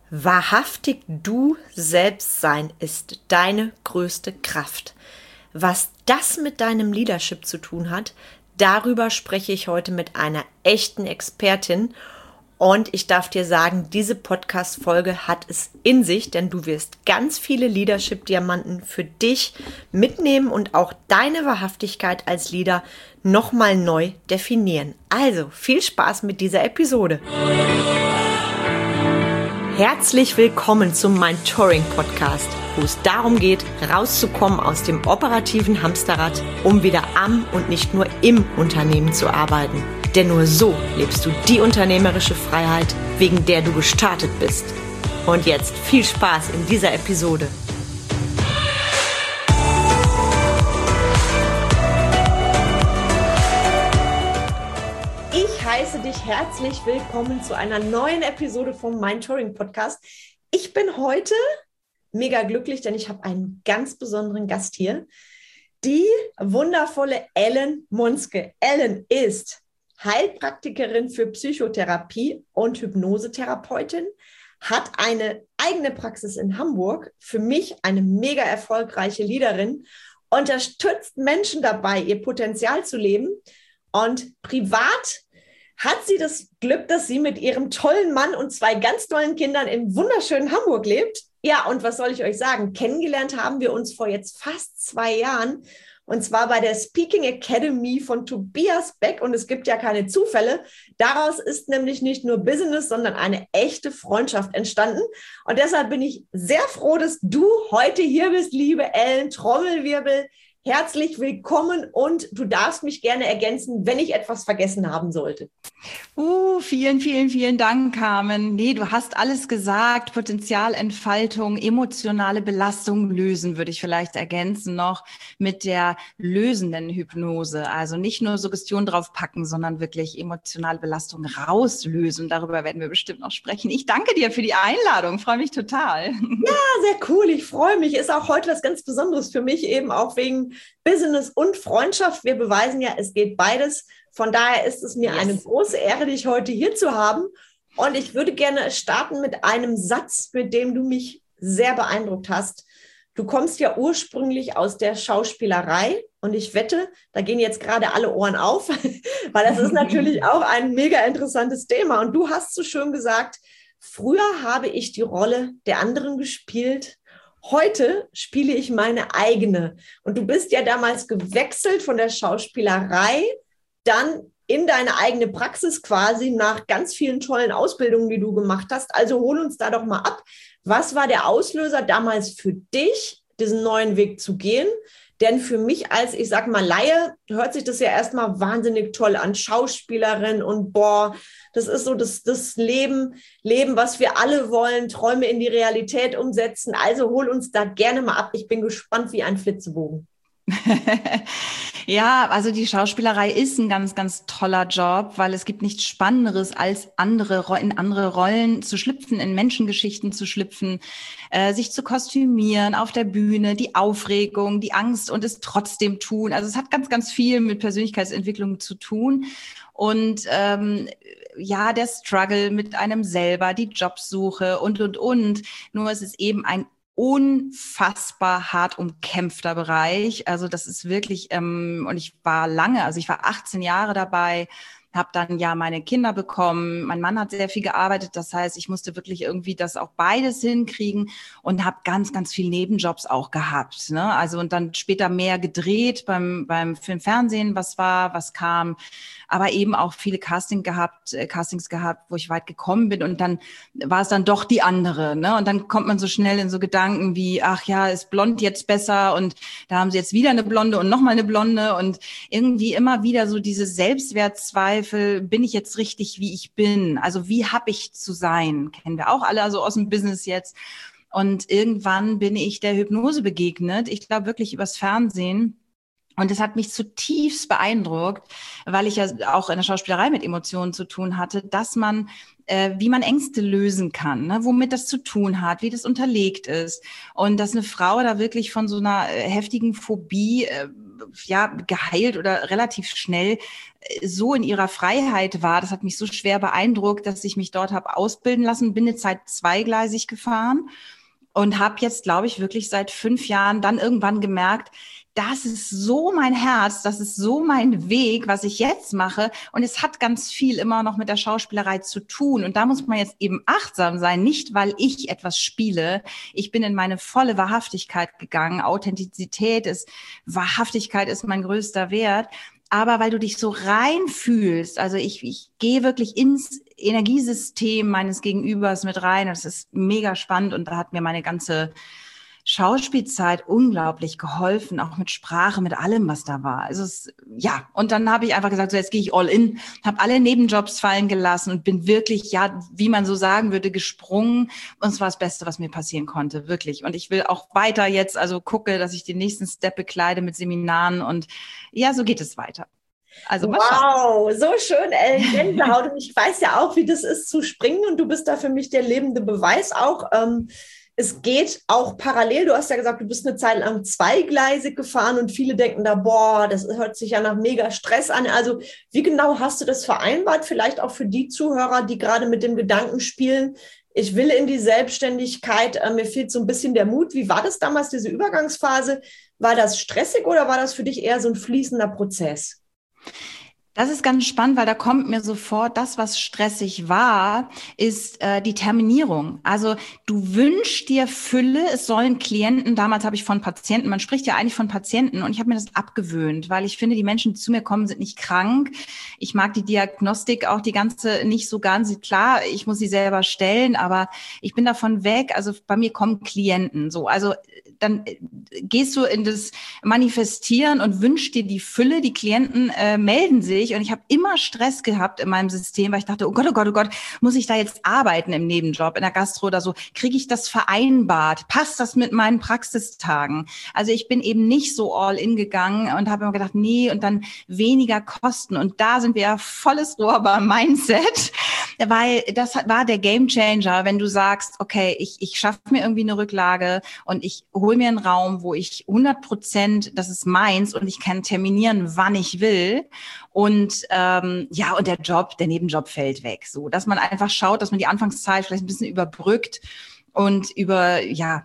Wahrhaftig du selbst sein ist deine größte Kraft. Was das mit deinem Leadership zu tun hat, darüber spreche ich heute mit einer echten Expertin. Und ich darf dir sagen, diese Podcast-Folge hat es in sich, denn du wirst ganz viele Leadership-Diamanten für dich mitnehmen und auch deine Wahrhaftigkeit als Leader nochmal neu definieren. Also viel Spaß mit dieser Episode. Herzlich willkommen zum Mentoring-Podcast, wo es darum geht, rauszukommen aus dem operativen Hamsterrad, um wieder am und nicht nur im Unternehmen zu arbeiten. Denn nur so lebst du die unternehmerische Freiheit, wegen der du gestartet bist. Und jetzt viel Spaß in dieser Episode. Ich heiße dich herzlich willkommen zu einer neuen Episode vom Mentoring Podcast. Ich bin heute mega glücklich, denn ich habe einen ganz besonderen Gast hier. Die wundervolle Ellen Monske. Ellen ist Heilpraktikerin für Psychotherapie und Hypnosetherapeutin, hat eine eigene Praxis in Hamburg, für mich eine mega erfolgreiche Leaderin, unterstützt Menschen dabei, ihr Potenzial zu leben und privat hat sie das Glück, dass sie mit ihrem tollen Mann und zwei ganz tollen Kindern im wunderschönen Hamburg lebt. Ja, und was soll ich euch sagen? Kennengelernt haben wir uns vor jetzt fast 2 Jahren. Und zwar bei der Speaking Academy von Tobias Beck. Und es gibt ja keine Zufälle. Daraus ist nämlich nicht nur Business, sondern eine echte Freundschaft entstanden. Und deshalb bin ich sehr froh, dass du heute hier bist, liebe Ellen. Trommelwirbel. Herzlich willkommen und du darfst mich gerne ergänzen, wenn ich etwas vergessen haben sollte. Vielen Dank, Carmen. Nee, du hast alles gesagt. Potenzialentfaltung, emotionale Belastung lösen, würde ich vielleicht ergänzen noch mit der lösenden Hypnose. Also nicht nur Suggestion draufpacken, sondern wirklich emotionale Belastung rauslösen. Darüber werden wir bestimmt noch sprechen. Ich danke dir für die Einladung. Freue mich total. Ja, sehr cool. Ich freue mich. Ist auch heute was ganz Besonderes für mich, eben auch wegen Business und Freundschaft. Wir beweisen ja, es geht beides. Von daher ist es mir eine große Ehre, dich heute hier zu haben. Und ich würde gerne starten mit einem Satz, mit dem du mich sehr beeindruckt hast. Du kommst ja ursprünglich aus der Schauspielerei und ich wette, da gehen jetzt gerade alle Ohren auf, weil das ist natürlich auch ein mega interessantes Thema. Und du hast so schön gesagt, früher habe ich die Rolle der anderen gespielt. Heute spiele ich meine eigene. Und du bist ja damals gewechselt von der Schauspielerei dann in deine eigene Praxis quasi nach ganz vielen tollen Ausbildungen, die du gemacht hast. Also hol uns da doch mal ab. Was war der Auslöser damals für dich, diesen neuen Weg zu gehen? Denn für mich als, ich sag mal, Laie, hört sich das ja erstmal wahnsinnig toll an. Schauspielerin und boah, das ist so das Leben, was wir alle wollen, Träume in die Realität umsetzen. Also hol uns da gerne mal ab. Ich bin gespannt wie ein Flitzebogen. Ja, also die Schauspielerei ist ein ganz toller Job, weil es gibt nichts Spannenderes, als in andere Rollen zu schlüpfen, in Menschengeschichten zu schlüpfen, sich zu kostümieren auf der Bühne, die Aufregung, die Angst und es trotzdem tun. Also es hat ganz viel mit Persönlichkeitsentwicklung zu tun. Und ja, der Struggle mit einem selber, die Jobsuche und. Nur es ist eben ein unfassbar hart umkämpfter Bereich. Also das ist wirklich, und ich war 18 Jahre dabei, habe dann ja meine Kinder bekommen. Mein Mann hat sehr viel gearbeitet. Das heißt, ich musste wirklich irgendwie das auch beides hinkriegen und habe ganz viel Nebenjobs auch gehabt. Ne? Also und dann später mehr gedreht beim Film, Fernsehen, was kam. Aber eben auch viele Castings gehabt, wo ich weit gekommen bin. Und dann war es dann doch die andere. Ne? Und dann kommt man so schnell in so Gedanken wie, ach ja, ist blond jetzt besser? Und da haben sie jetzt wieder eine Blonde und nochmal eine Blonde. Und irgendwie immer wieder so diese Selbstwertzweifel, bin ich jetzt richtig, wie ich bin? Also wie habe ich zu sein? Kennen wir auch alle, also aus dem Business jetzt. Und irgendwann bin ich der Hypnose begegnet. Ich glaube wirklich übers Fernsehen. Und es hat mich zutiefst beeindruckt, weil ich ja auch in der Schauspielerei mit Emotionen zu tun hatte, dass man, wie man Ängste lösen kann, ne? Womit das zu tun hat, wie das unterlegt ist. Und dass eine Frau da wirklich von so einer heftigen Phobie geheilt oder relativ schnell so in ihrer Freiheit war. Das hat mich so schwer beeindruckt, dass ich mich dort habe ausbilden lassen, bin eine Zeit zweigleisig gefahren und habe jetzt, glaube ich, wirklich seit 5 Jahren dann irgendwann gemerkt, das ist so mein Herz, das ist so mein Weg, was ich jetzt mache. Und es hat ganz viel immer noch mit der Schauspielerei zu tun. Und da muss man jetzt eben achtsam sein, nicht weil ich etwas spiele. Ich bin in meine volle Wahrhaftigkeit gegangen. Wahrhaftigkeit ist mein größter Wert. Aber weil du dich so reinfühlst, also ich gehe wirklich ins Energiesystem meines Gegenübers mit rein. Das ist mega spannend und da hat mir meine ganze Schauspielzeit unglaublich geholfen, auch mit Sprache, mit allem, was da war. Also und dann habe ich einfach gesagt, so jetzt gehe ich all in, habe alle Nebenjobs fallen gelassen und bin wirklich, wie man so sagen würde, gesprungen. Und es war das Beste, was mir passieren konnte, wirklich. Und ich will auch weiter jetzt, also gucke, dass ich den nächsten Step bekleide mit Seminaren und so geht es weiter. Also wow, so schön, Ellen, Gänsehaut. Und ich weiß ja auch, wie das ist zu springen und du bist da für mich der lebende Beweis auch. Es geht auch parallel. Du hast ja gesagt, du bist eine Zeit lang zweigleisig gefahren und viele denken da, boah, das hört sich ja nach mega Stress an. Also wie genau hast du das vereinbart? Vielleicht auch für die Zuhörer, die gerade mit dem Gedanken spielen, ich will in die Selbstständigkeit, mir fehlt so ein bisschen der Mut. Wie war das damals, diese Übergangsphase? War das stressig oder war das für dich eher so ein fließender Prozess? Das ist ganz spannend, weil da kommt mir sofort, das, was stressig war, ist die Terminierung. Also du wünschst dir Fülle, es sollen Klienten, damals habe ich von Patienten, man spricht ja eigentlich von Patienten und ich habe mir das abgewöhnt, weil ich finde, die Menschen, die zu mir kommen, sind nicht krank. Ich mag die Diagnostik auch die ganze nicht so ganz, klar, ich muss sie selber stellen, aber ich bin davon weg, also bei mir kommen Klienten so, also dann gehst du in das Manifestieren und wünschst dir die Fülle, die Klienten melden sich und ich habe immer Stress gehabt in meinem System, weil ich dachte, oh Gott, oh Gott, oh Gott, muss ich da jetzt arbeiten im Nebenjob, in der Gastro oder so, kriege ich das vereinbart, passt das mit meinen Praxistagen? Also ich bin eben nicht so all in gegangen und habe immer gedacht, nee, und dann weniger Kosten und da sind wir ja volles Rohr beim Mindset, weil das war der Gamechanger, wenn du sagst, okay, ich schaffe mir irgendwie eine Rücklage und ich hole mir einen Raum, wo ich 100%, das ist meins und ich kann terminieren, wann ich will. Und und der Nebenjob fällt weg. So, dass man einfach schaut, dass man die Anfangszeit vielleicht ein bisschen überbrückt und über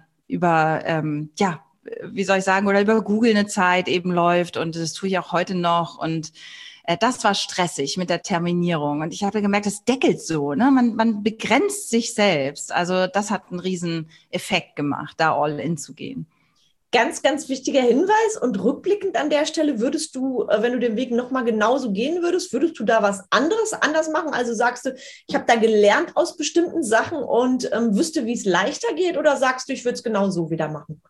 Google eine Zeit eben läuft. Und das tue ich auch heute noch. Und das war stressig mit der Terminierung. Und ich habe gemerkt, das deckelt so, ne? Man begrenzt sich selbst. Also das hat einen riesen Effekt gemacht, da all in zu gehen. Ganz, ganz wichtiger Hinweis und rückblickend an der Stelle würdest du, wenn du den Weg nochmal genauso gehen würdest du da was anders machen? Also sagst du, ich habe da gelernt aus bestimmten Sachen und wüsste, wie es leichter geht oder sagst du, ich würde es genau so wieder machen?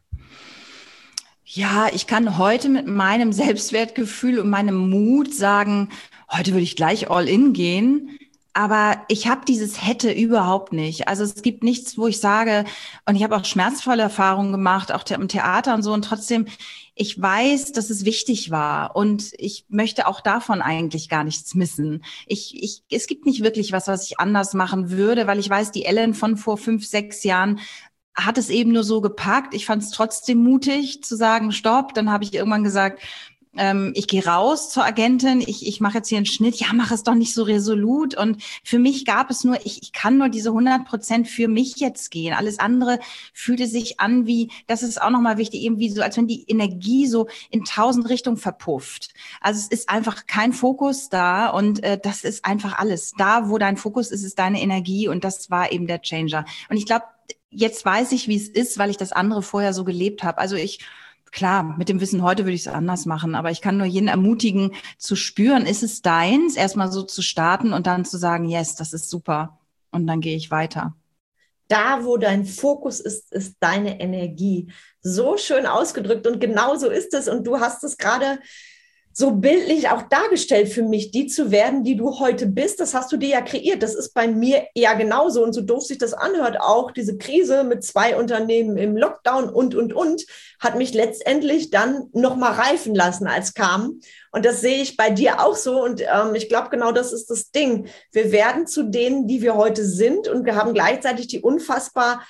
Ja, ich kann heute mit meinem Selbstwertgefühl und meinem Mut sagen, heute würde ich gleich all in gehen. Aber ich habe dieses hätte überhaupt nicht. Also es gibt nichts, wo ich sage, und ich habe auch schmerzvolle Erfahrungen gemacht, auch im Theater und so. Und trotzdem, ich weiß, dass es wichtig war. Und ich möchte auch davon eigentlich gar nichts missen. Es gibt nicht wirklich was ich anders machen würde, weil ich weiß, die Ellen von vor 5, 6 Jahren hat es eben nur so gepackt. Ich fand es trotzdem mutig zu sagen, stopp. Dann habe ich irgendwann gesagt, ich gehe raus zur Agentin, ich mache jetzt hier einen Schnitt, ja, mach es doch nicht so resolut. Und für mich gab es nur, ich kann nur diese 100% für mich jetzt gehen. Alles andere fühlte sich an wie, das ist auch nochmal wichtig, irgendwie so, als wenn die Energie so in 1000 Richtungen verpufft. Also es ist einfach kein Fokus da und das ist einfach alles. Da, wo dein Fokus ist, ist deine Energie und das war eben der Changer. Und ich glaube, jetzt weiß ich, wie es ist, weil ich das andere vorher so gelebt habe. Also klar, mit dem Wissen heute würde ich es anders machen, aber ich kann nur jeden ermutigen, zu spüren, ist es deins, erstmal so zu starten und dann zu sagen, yes, das ist super. Und dann gehe ich weiter. Da, wo dein Fokus ist, ist deine Energie. So schön ausgedrückt und genau so ist es. Und du hast es gerade so bildlich auch dargestellt für mich, die zu werden, die du heute bist. Das hast du dir ja kreiert. Das ist bei mir eher genauso. Und so doof sich das anhört, auch diese Krise mit 2 Unternehmen im Lockdown und, hat mich letztendlich dann nochmal reifen lassen, als kam. Und das sehe ich bei dir auch so. Und ich glaube, genau das ist das Ding. Wir werden zu denen, die wir heute sind. Und wir haben gleichzeitig die unfassbar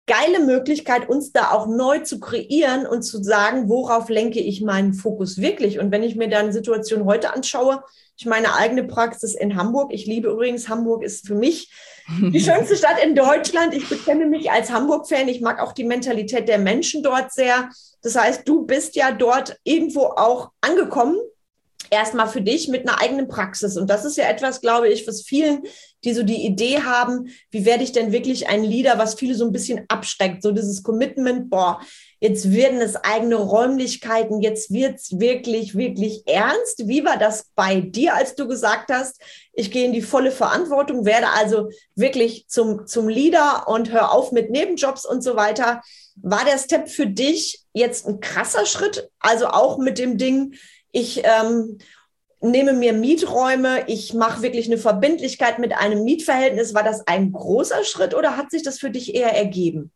geile Möglichkeit, uns da auch neu zu kreieren und zu sagen, worauf lenke ich meinen Fokus wirklich? Und wenn ich mir dann Situation heute anschaue, ich meine eigene Praxis in Hamburg, ich liebe übrigens, Hamburg ist für mich die schönste Stadt in Deutschland. Ich bekenne mich als Hamburg-Fan. Ich mag auch die Mentalität der Menschen dort sehr. Das heißt, du bist ja dort irgendwo auch angekommen, erstmal für dich mit einer eigenen Praxis. Und das ist ja etwas, glaube ich, was vielen, die so die Idee haben, wie werde ich denn wirklich ein Leader, was viele so ein bisschen abschreckt. So dieses Commitment, boah, jetzt werden es eigene Räumlichkeiten, jetzt wird es wirklich, wirklich ernst. Wie war das bei dir, als du gesagt hast, ich gehe in die volle Verantwortung, werde also wirklich zum Leader und hör auf mit Nebenjobs und so weiter. War der Step für dich jetzt ein krasser Schritt? Also auch mit dem Ding, ich nehme mir Mieträume, ich mache wirklich eine Verbindlichkeit mit einem Mietverhältnis. War das ein großer Schritt oder hat sich das für dich eher ergeben?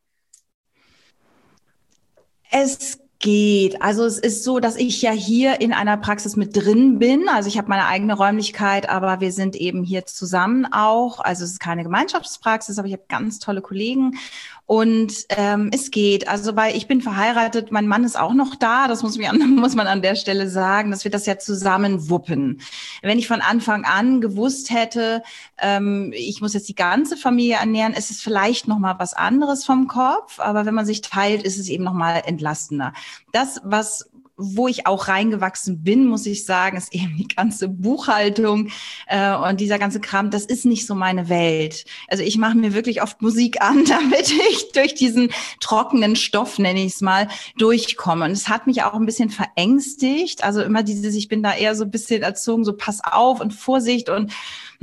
Es geht. Also es ist so, dass ich ja hier in einer Praxis mit drin bin. Also ich habe meine eigene Räumlichkeit, aber wir sind eben hier zusammen auch. Also es ist keine Gemeinschaftspraxis, aber ich habe ganz tolle Kollegen. Und es geht. Also weil ich bin verheiratet, mein Mann ist auch noch da. Das muss man an der Stelle sagen, dass wir das ja zusammen wuppen. Wenn ich von Anfang an gewusst hätte, ich muss jetzt die ganze Familie ernähren, ist es vielleicht noch mal was anderes vom Kopf. Aber wenn man sich teilt, ist es eben noch mal entlastender. Das, wo ich auch reingewachsen bin, muss ich sagen, ist eben die ganze Buchhaltung und dieser ganze Kram, das ist nicht so meine Welt. Also ich mache mir wirklich oft Musik an, damit ich durch diesen trockenen Stoff, nenne ich es mal, durchkomme. Und es hat mich auch ein bisschen verängstigt. Also immer ich bin da eher so ein bisschen erzogen, so pass auf und Vorsicht und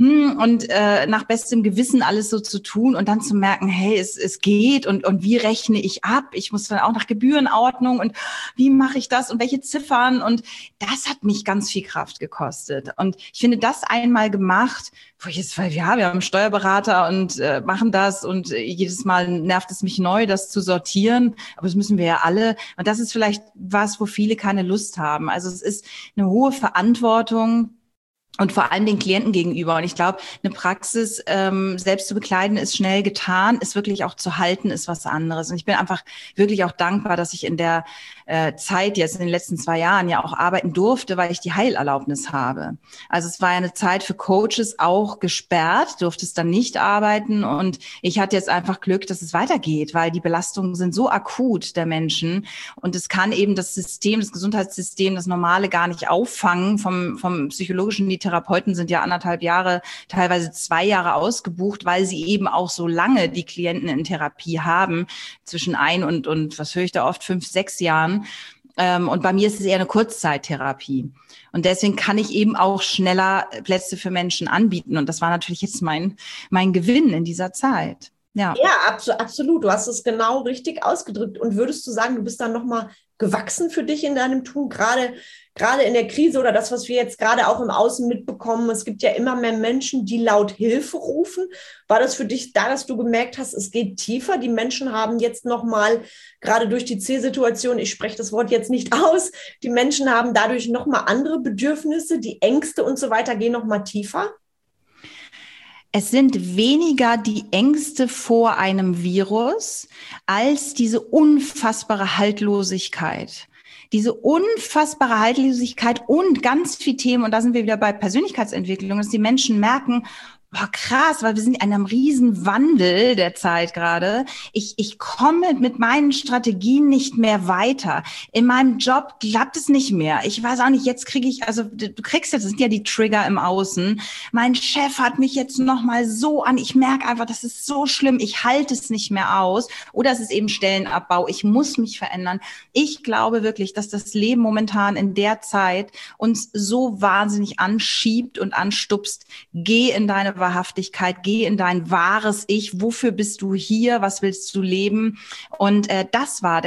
nach bestem Gewissen alles so zu tun und dann zu merken, hey, es geht und wie rechne ich ab? Ich muss dann auch nach Gebührenordnung und wie mache ich das und welche Ziffern? Und das hat mich ganz viel Kraft gekostet. Und ich finde, das einmal gemacht, wir haben einen Steuerberater und machen das und jedes Mal nervt es mich neu, das zu sortieren. Aber das müssen wir ja alle. Und das ist vielleicht was, wo viele keine Lust haben. Also es ist eine hohe Verantwortung, und vor allem den Klienten gegenüber. Und ich glaube, eine Praxis selbst zu bekleiden ist schnell getan, ist wirklich auch zu halten, ist was anderes. Und ich bin einfach wirklich auch dankbar, dass ich in der Zeit jetzt in den letzten 2 Jahren ja auch arbeiten durfte, weil ich die Heilerlaubnis habe. Also es war ja eine Zeit für Coaches auch gesperrt, durfte es dann nicht arbeiten. Und ich hatte jetzt einfach Glück, dass es weitergeht, weil die Belastungen sind so akut der Menschen. Und es kann eben das Gesundheitssystem, das Normale gar nicht auffangen vom psychologischen. Die Therapeuten sind ja 1,5 Jahre, teilweise 2 Jahre ausgebucht, weil sie eben auch so lange die Klienten in Therapie haben, zwischen 1 und was höre ich da oft, 5, 6 Jahren. Und bei mir ist es eher eine Kurzzeittherapie. Und deswegen kann ich eben auch schneller Plätze für Menschen anbieten. Und das war natürlich jetzt mein Gewinn in dieser Zeit. Ja, absolut. Du hast es genau richtig ausgedrückt. Und würdest du sagen, du bist dann nochmal gewachsen für dich in deinem Tun, gerade in der Krise oder das, was wir jetzt gerade auch im Außen mitbekommen? Es gibt ja immer mehr Menschen, die laut Hilfe rufen. War das für dich da, dass du gemerkt hast, es geht tiefer? Die Menschen haben jetzt nochmal, gerade durch die C-Situation, ich spreche das Wort jetzt nicht aus, die Menschen haben dadurch nochmal andere Bedürfnisse, die Ängste und so weiter gehen nochmal tiefer? Es sind weniger die Ängste vor einem Virus als diese unfassbare Haltlosigkeit. Diese unfassbare Haltlosigkeit und ganz viele Themen, und da sind wir wieder bei Persönlichkeitsentwicklung, dass die Menschen merken, boah, krass, weil wir sind in einem riesen Wandel der Zeit gerade. Ich komme mit meinen Strategien nicht mehr weiter. In meinem Job klappt es nicht mehr. Ich weiß auch nicht, jetzt kriege ich, also du kriegst jetzt, das sind ja die Trigger im Außen. Mein Chef hat mich jetzt nochmal so an. Ich merke einfach, das ist so schlimm. Ich halte es nicht mehr aus. Oder es ist eben Stellenabbau. Ich muss mich verändern. Ich glaube wirklich, dass das Leben momentan in der Zeit uns so wahnsinnig anschiebt und anstupst. Geh in deine Wahrhaftigkeit, geh in dein wahres Ich. Wofür bist du hier? Was willst du leben? Und das war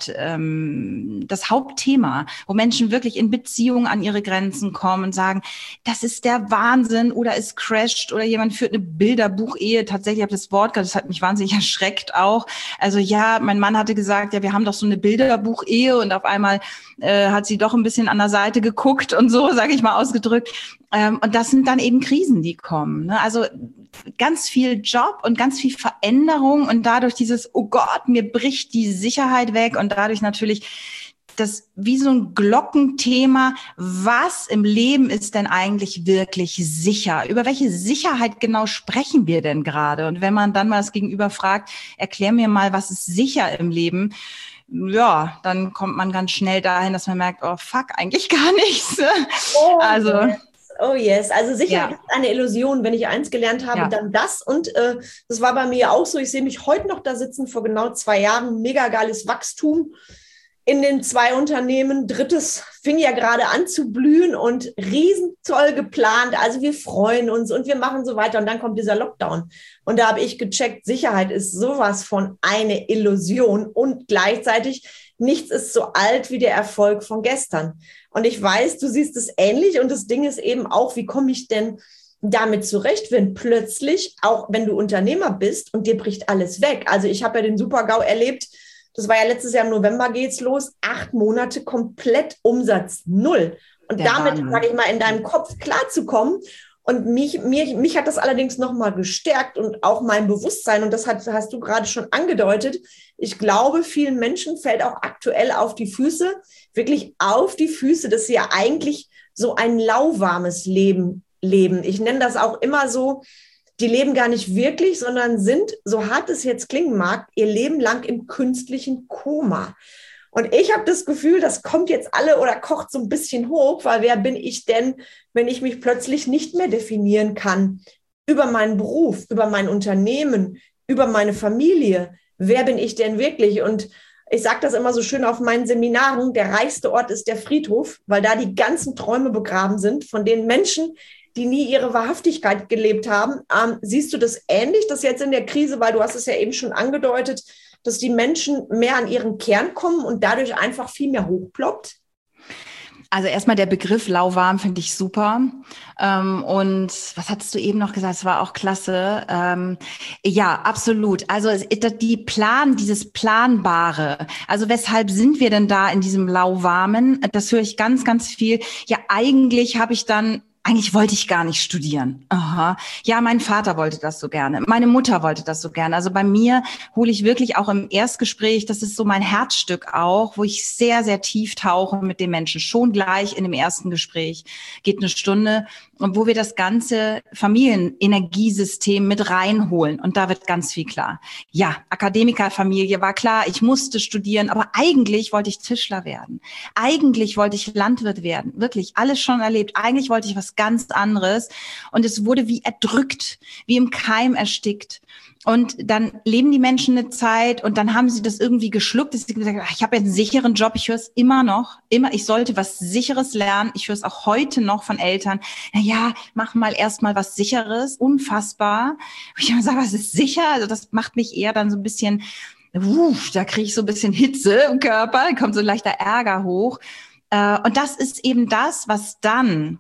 das Hauptthema, wo Menschen wirklich in Beziehungen an ihre Grenzen kommen und sagen, das ist der Wahnsinn oder es crasht oder jemand führt eine Bilderbuchehe. Tatsächlich habe ich das Wort, das hat mich wahnsinnig erschreckt auch. Also ja, mein Mann hatte gesagt, ja, wir haben doch so eine Bilderbuchehe und auf einmal hat sie doch ein bisschen an der Seite geguckt und so, sage ich mal ausgedrückt. Und das sind dann eben Krisen, die kommen. Ne? Also ganz viel Job und ganz viel Veränderung und dadurch dieses, oh Gott, mir bricht die Sicherheit weg und dadurch natürlich das wie so ein Glockenthema, was im Leben ist denn eigentlich wirklich sicher? Über welche Sicherheit genau sprechen wir denn gerade? Und wenn man dann mal das Gegenüber fragt, erklär mir mal, was ist sicher im Leben? Ja, dann kommt man ganz schnell dahin, dass man merkt, oh fuck, eigentlich gar nichts. Oh, Also yes. Oh yes, also Sicherheit ist eine Illusion. Wenn ich eins gelernt habe, dann das. Und das war bei mir auch so. Ich sehe mich heute noch da sitzen, vor genau 2 Jahren. Mega geiles Wachstum in den 2 Unternehmen. 3. fing ja gerade an zu blühen und riesentoll geplant. Also wir freuen uns und wir machen so weiter. Und dann kommt dieser Lockdown. Und da habe ich gecheckt, Sicherheit ist sowas von eine Illusion. Und gleichzeitig, nichts ist so alt wie der Erfolg von gestern. Und ich weiß, du siehst es ähnlich. Und das Ding ist eben auch, wie komme ich denn damit zurecht, wenn plötzlich, auch wenn du Unternehmer bist und dir bricht alles weg. Also ich habe ja den Super-GAU erlebt. Das war ja letztes Jahr im November geht's los. 8 Monate komplett Umsatz 0. Und damit, sage ich mal, in deinem Kopf klarzukommen. Und mich hat das allerdings nochmal gestärkt und auch mein Bewusstsein. Und das hast du gerade schon angedeutet. Ich glaube, vielen Menschen fällt auch aktuell auf die Füße, wirklich auf die Füße, dass sie ja eigentlich so ein lauwarmes Leben leben. Ich nenne das auch immer so, die leben gar nicht wirklich, sondern sind, so hart es jetzt klingen mag, ihr Leben lang im künstlichen Koma. Und ich habe das Gefühl, das kommt jetzt alle oder kocht so ein bisschen hoch, weil wer bin ich denn, wenn ich mich plötzlich nicht mehr definieren kann über meinen Beruf, über mein Unternehmen, über meine Familie? Wer bin ich denn wirklich? Und ich sage das immer so schön auf meinen Seminaren, der reichste Ort ist der Friedhof, weil da die ganzen Träume begraben sind von den Menschen, die nie ihre Wahrhaftigkeit gelebt haben. Siehst du das ähnlich, dass jetzt in der Krise, weil du hast es ja eben schon angedeutet, dass die Menschen mehr an ihren Kern kommen und dadurch einfach viel mehr hochploppt? Also erstmal der Begriff lauwarm finde ich super. Und was hattest du eben noch gesagt? Das war auch klasse. Ja, absolut. Also dieses Planbare. Also weshalb sind wir denn da in diesem lauwarmen? Das höre ich ganz, ganz viel. Ja, eigentlich wollte ich gar nicht studieren. Aha. Ja, mein Vater wollte das so gerne. Meine Mutter wollte das so gerne. Also bei mir hole ich wirklich auch im Erstgespräch, das ist so mein Herzstück auch, wo ich sehr, sehr tief tauche mit den Menschen. Schon gleich in dem ersten Gespräch. Geht 1 Stunde. Und wo wir das ganze Familienenergiesystem mit reinholen. Und da wird ganz viel klar. Ja, Akademikerfamilie war klar. Ich musste studieren. Aber eigentlich wollte ich Tischler werden. Eigentlich wollte ich Landwirt werden. Wirklich alles schon erlebt. Eigentlich wollte ich was ganz anderes. Und es wurde wie erdrückt, wie im Keim erstickt. Und dann leben die Menschen eine Zeit und dann haben sie das irgendwie geschluckt, dass sie gesagt haben, ich habe jetzt einen sicheren Job, ich höre es immer, ich sollte was Sicheres lernen. Ich höre es auch heute noch von Eltern. Ja, mach mal erstmal was Sicheres, unfassbar. Und ich immer sage, was ist sicher? Also das macht mich eher dann so ein bisschen, da kriege ich so ein bisschen Hitze im Körper, da kommt so ein leichter Ärger hoch. Und das ist eben das, was dann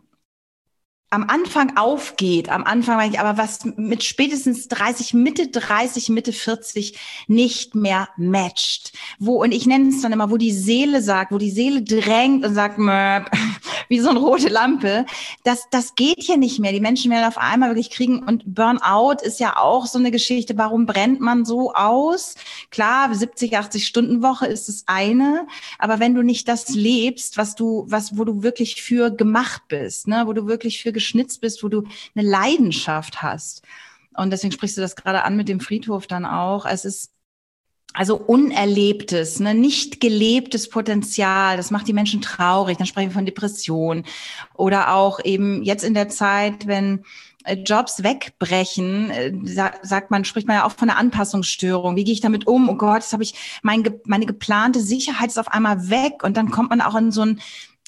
am Anfang aufgeht, aber was mit spätestens Mitte 30, Mitte 40 nicht mehr matcht. Und ich nenne es dann immer, wo die Seele drängt und sagt, wie so eine rote Lampe, das geht hier nicht mehr. Die Menschen werden auf einmal wirklich kriegen und Burnout ist ja auch so eine Geschichte. Warum brennt man so aus? Klar, 70, 80 Stunden Woche ist das eine, aber wenn du nicht das lebst, wo du wirklich für gemacht bist, ne, wo du wirklich für geschnitzt bist, wo du eine Leidenschaft hast. Und deswegen sprichst du das gerade an mit dem Friedhof dann auch. Es ist also unerlebtes, ne, nicht gelebtes Potenzial. Das macht die Menschen traurig. Dann sprechen wir von Depression oder auch eben jetzt in der Zeit, wenn Jobs wegbrechen, spricht man ja auch von einer Anpassungsstörung. Wie gehe ich damit um? Oh Gott, jetzt habe ich meine geplante Sicherheit ist auf einmal weg und dann kommt man auch in so ein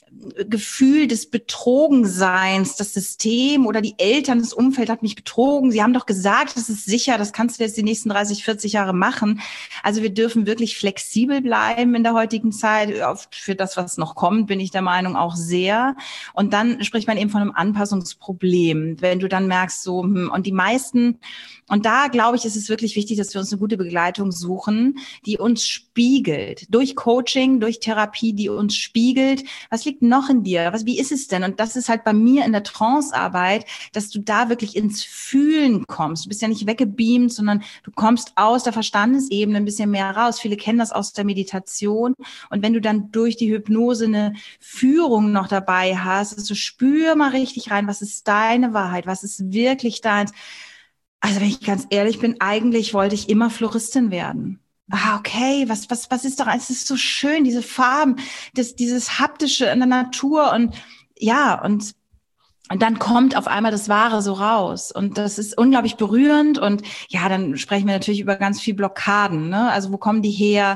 Gefühl des Betrogenseins, das System oder die Eltern, das Umfeld hat mich betrogen. Sie haben doch gesagt, das ist sicher, das kannst du jetzt die nächsten 30, 40 Jahre machen. Also wir dürfen wirklich flexibel bleiben in der heutigen Zeit. Für das, was noch kommt, bin ich der Meinung auch sehr. Und dann spricht man eben von einem Anpassungsproblem. Wenn du dann merkst, und die meisten, und da glaube ich, ist es wirklich wichtig, dass wir uns eine gute Begleitung suchen, die uns spiegelt. Durch Coaching, durch Therapie, die uns spiegelt. Was liegt noch in dir? Wie ist es denn? Und das ist halt bei mir in der Trance-Arbeit, dass du da wirklich ins Fühlen kommst. Du bist ja nicht weggebeamt, sondern du kommst aus der Verstandesebene ein bisschen mehr raus. Viele kennen das aus der Meditation. Und wenn du dann durch die Hypnose eine Führung noch dabei hast, also spür mal richtig rein, was ist deine Wahrheit? Was ist wirklich deins? Also wenn ich ganz ehrlich bin, eigentlich wollte ich immer Floristin werden. Okay, was ist doch, es ist so schön, diese Farben, dieses Haptische in der Natur und ja, und dann kommt auf einmal das Wahre so raus und das ist unglaublich berührend und ja, dann sprechen wir natürlich über ganz viel Blockaden, ne? Also wo kommen die her?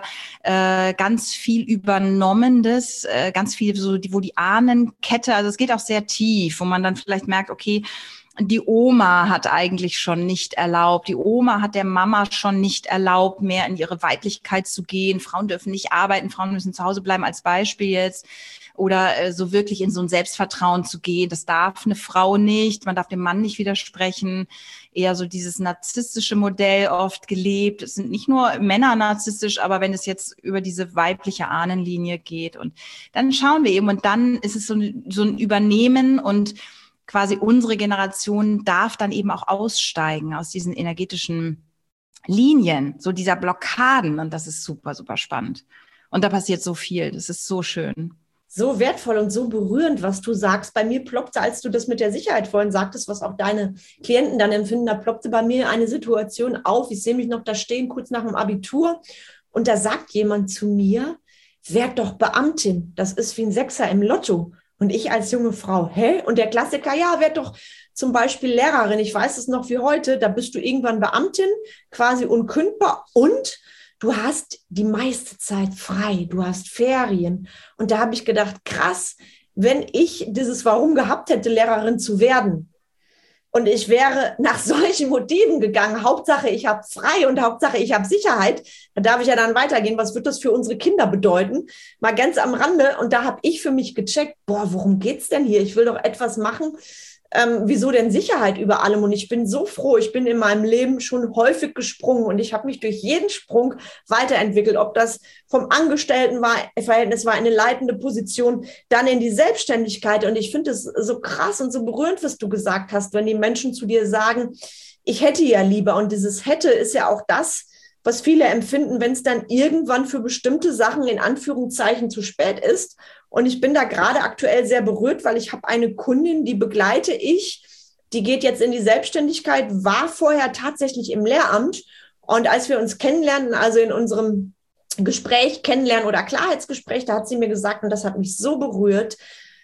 Ganz viel Übernommenes, ganz viel so, wo die Ahnenkette, also es geht auch sehr tief, wo man dann vielleicht merkt, okay, die Oma hat eigentlich schon nicht erlaubt. Die Oma hat der Mama schon nicht erlaubt, mehr in ihre Weiblichkeit zu gehen. Frauen dürfen nicht arbeiten, Frauen müssen zu Hause bleiben als Beispiel jetzt. Oder so wirklich in so ein Selbstvertrauen zu gehen. Das darf eine Frau nicht. Man darf dem Mann nicht widersprechen. Eher so dieses narzisstische Modell oft gelebt. Es sind nicht nur Männer narzisstisch, aber wenn es jetzt über diese weibliche Ahnenlinie geht. Und dann schauen wir eben und dann ist es so ein Übernehmen und quasi unsere Generation darf dann eben auch aussteigen aus diesen energetischen Linien, so dieser Blockaden. Und das ist super, super spannend. Und da passiert so viel. Das ist so schön. So wertvoll und so berührend, was du sagst. Bei mir ploppte, als du das mit der Sicherheit vorhin sagtest, was auch deine Klienten dann empfinden, da ploppte bei mir eine Situation auf. Ich sehe mich noch da stehen, kurz nach dem Abitur. Und da sagt jemand zu mir, werd doch Beamtin. Das ist wie ein Sechser im Lotto. Und ich als junge Frau, hä? Und der Klassiker, ja, werd doch zum Beispiel Lehrerin. Ich weiß es noch wie heute, da bist du irgendwann Beamtin, quasi unkündbar und du hast die meiste Zeit frei, du hast Ferien. Und da habe ich gedacht, krass, wenn ich dieses Warum gehabt hätte, Lehrerin zu werden, und ich wäre nach solchen Motiven gegangen, Hauptsache ich habe frei und Hauptsache ich habe Sicherheit, da darf ich ja dann weitergehen, was wird das für unsere Kinder bedeuten? Mal ganz am Rande und da habe ich für mich gecheckt, worum geht's denn hier? Ich will doch etwas machen, wieso denn Sicherheit über allem? Und ich bin so froh, ich bin in meinem Leben schon häufig gesprungen und ich habe mich durch jeden Sprung weiterentwickelt, ob das vom Angestelltenverhältnis war, eine leitende Position, dann in die Selbstständigkeit. Und ich finde es so krass und so berührend, was du gesagt hast, wenn die Menschen zu dir sagen, ich hätte ja lieber. Und dieses hätte ist ja auch das, was viele empfinden, wenn es dann irgendwann für bestimmte Sachen in Anführungszeichen zu spät ist. Und ich bin da gerade aktuell sehr berührt, weil ich habe eine Kundin, die begleite ich, die geht jetzt in die Selbstständigkeit, war vorher tatsächlich im Lehramt. Und als wir uns kennenlernen, also in unserem Gespräch, Kennenlernen oder Klarheitsgespräch, da hat sie mir gesagt, und das hat mich so berührt,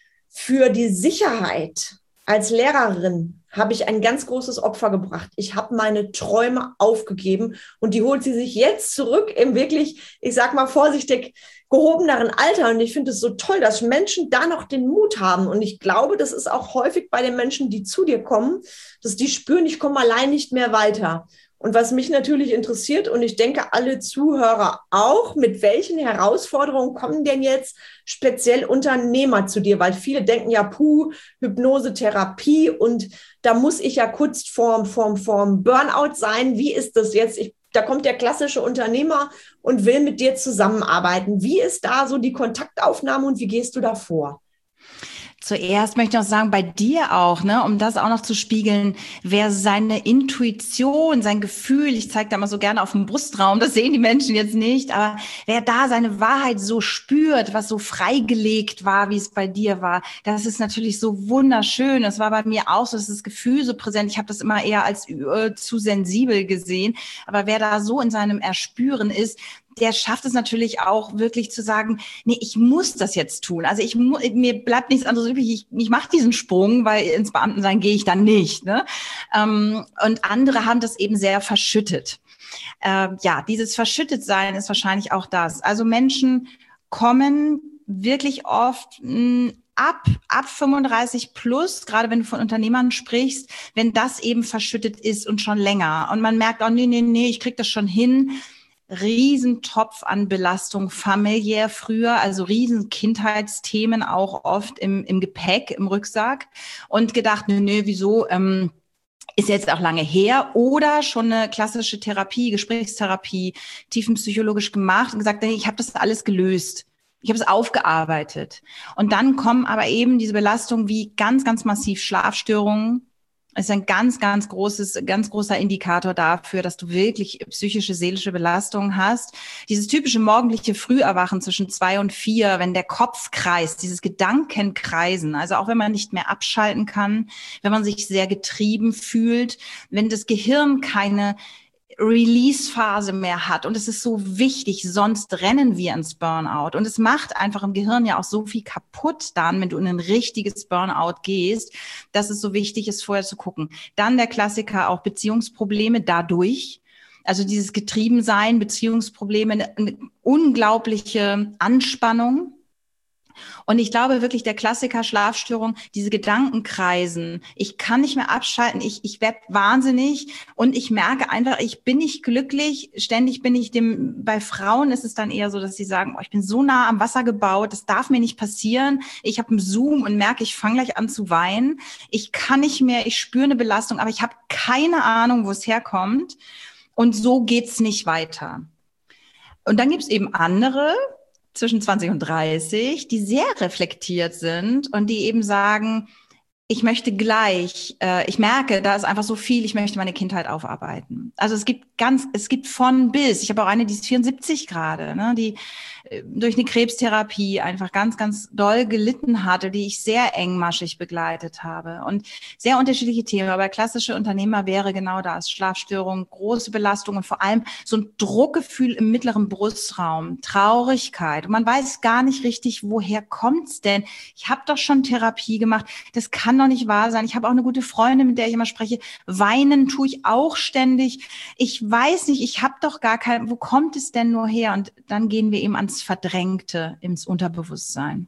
für die Sicherheit als Lehrerin habe ich ein ganz großes Opfer gebracht. Ich habe meine Träume aufgegeben und die holt sie sich jetzt zurück im wirklich, ich sag mal vorsichtig, gehobeneren Alter. Und ich finde es so toll, dass Menschen da noch den Mut haben. Und ich glaube, das ist auch häufig bei den Menschen, die zu dir kommen, dass die spüren, ich komme allein nicht mehr weiter. Und was mich natürlich interessiert, und ich denke, alle Zuhörer auch, mit welchen Herausforderungen kommen denn jetzt speziell Unternehmer zu dir? Weil viele denken ja, Hypnose, Therapie und da muss ich ja kurz vorm Burnout sein. Wie ist das jetzt? Da kommt der klassische Unternehmer und will mit dir zusammenarbeiten. Wie ist da so die Kontaktaufnahme und wie gehst du da vor? Zuerst möchte ich noch sagen, bei dir auch, ne, um das auch noch zu spiegeln, wer seine Intuition, sein Gefühl, ich zeige da mal so gerne auf dem Brustraum, das sehen die Menschen jetzt nicht, aber wer da seine Wahrheit so spürt, was so freigelegt war, wie es bei dir war, das ist natürlich so wunderschön. Das war bei mir auch so, das Gefühl so präsent. Ich habe das immer eher als zu sensibel gesehen, aber wer da so in seinem Erspüren ist, der schafft es natürlich auch wirklich zu sagen, nee, ich muss das jetzt tun. Also mir bleibt nichts anderes übrig. Ich mache diesen Sprung, weil ins Beamtensein gehe ich dann nicht. Ne? Und andere haben das eben sehr verschüttet. Ja, dieses Verschüttetsein ist wahrscheinlich auch das. Also Menschen kommen wirklich oft ab 35 plus, gerade wenn du von Unternehmern sprichst, wenn das eben verschüttet ist und schon länger. Und man merkt, oh nee, ich krieg das schon hin. Riesentopf an Belastung familiär früher, also riesen Kindheitsthemen auch oft im Gepäck, im Rucksack und gedacht, nö, wieso, ist jetzt auch lange her oder schon eine klassische Therapie, Gesprächstherapie, tiefenpsychologisch gemacht und gesagt, ich habe das alles gelöst. Ich habe es aufgearbeitet. Und dann kommen aber eben diese Belastungen wie ganz, ganz massiv Schlafstörungen. Das ist ein ganz, ganz großer Indikator dafür, dass du wirklich psychische, seelische Belastungen hast. Dieses typische morgendliche Früherwachen zwischen 2 und 4, wenn der Kopf kreist, dieses Gedankenkreisen, also auch wenn man nicht mehr abschalten kann, wenn man sich sehr getrieben fühlt, wenn das Gehirn keine Release-Phase mehr hat. Und es ist so wichtig, sonst rennen wir ins Burnout. Und es macht einfach im Gehirn ja auch so viel kaputt dann, wenn du in ein richtiges Burnout gehst, dass es so wichtig ist, vorher zu gucken. Dann der Klassiker auch Beziehungsprobleme dadurch. Also dieses Getriebensein, Beziehungsprobleme, eine unglaubliche Anspannung. Und ich glaube wirklich, der Klassiker Schlafstörung, diese Gedankenkreisen, ich kann nicht mehr abschalten, ich werde wahnsinnig und ich merke einfach, ich bin nicht glücklich. Ständig bin ich bei Frauen ist es dann eher so, dass sie sagen, oh, ich bin so nah am Wasser gebaut, das darf mir nicht passieren. Ich habe einen Zoom und merke, ich fange gleich an zu weinen. Ich kann nicht mehr, ich spüre eine Belastung, aber ich habe keine Ahnung, wo es herkommt. Und so geht's nicht weiter. Und dann gibt's eben andere, zwischen 20 und 30, die sehr reflektiert sind und die eben sagen, ich möchte gleich, ich merke, da ist einfach so viel, ich möchte meine Kindheit aufarbeiten. Also es gibt von bis. Ich habe auch eine, die ist 74 gerade, ne, die durch eine Krebstherapie einfach ganz, ganz doll gelitten hatte, die ich sehr engmaschig begleitet habe und sehr unterschiedliche Themen. Aber klassische Unternehmer wäre genau das: Schlafstörungen, große Belastung und vor allem so ein Druckgefühl im mittleren Brustraum, Traurigkeit. Und man weiß gar nicht richtig, woher kommt's denn? Ich habe doch schon Therapie gemacht. Das kann doch nicht wahr sein. Ich habe auch eine gute Freundin, mit der ich immer spreche. Weinen tue ich auch ständig. Ich weiß nicht, ich habe doch gar kein, wo kommt es denn nur her? Und dann gehen wir eben ans Verdrängte, ins Unterbewusstsein.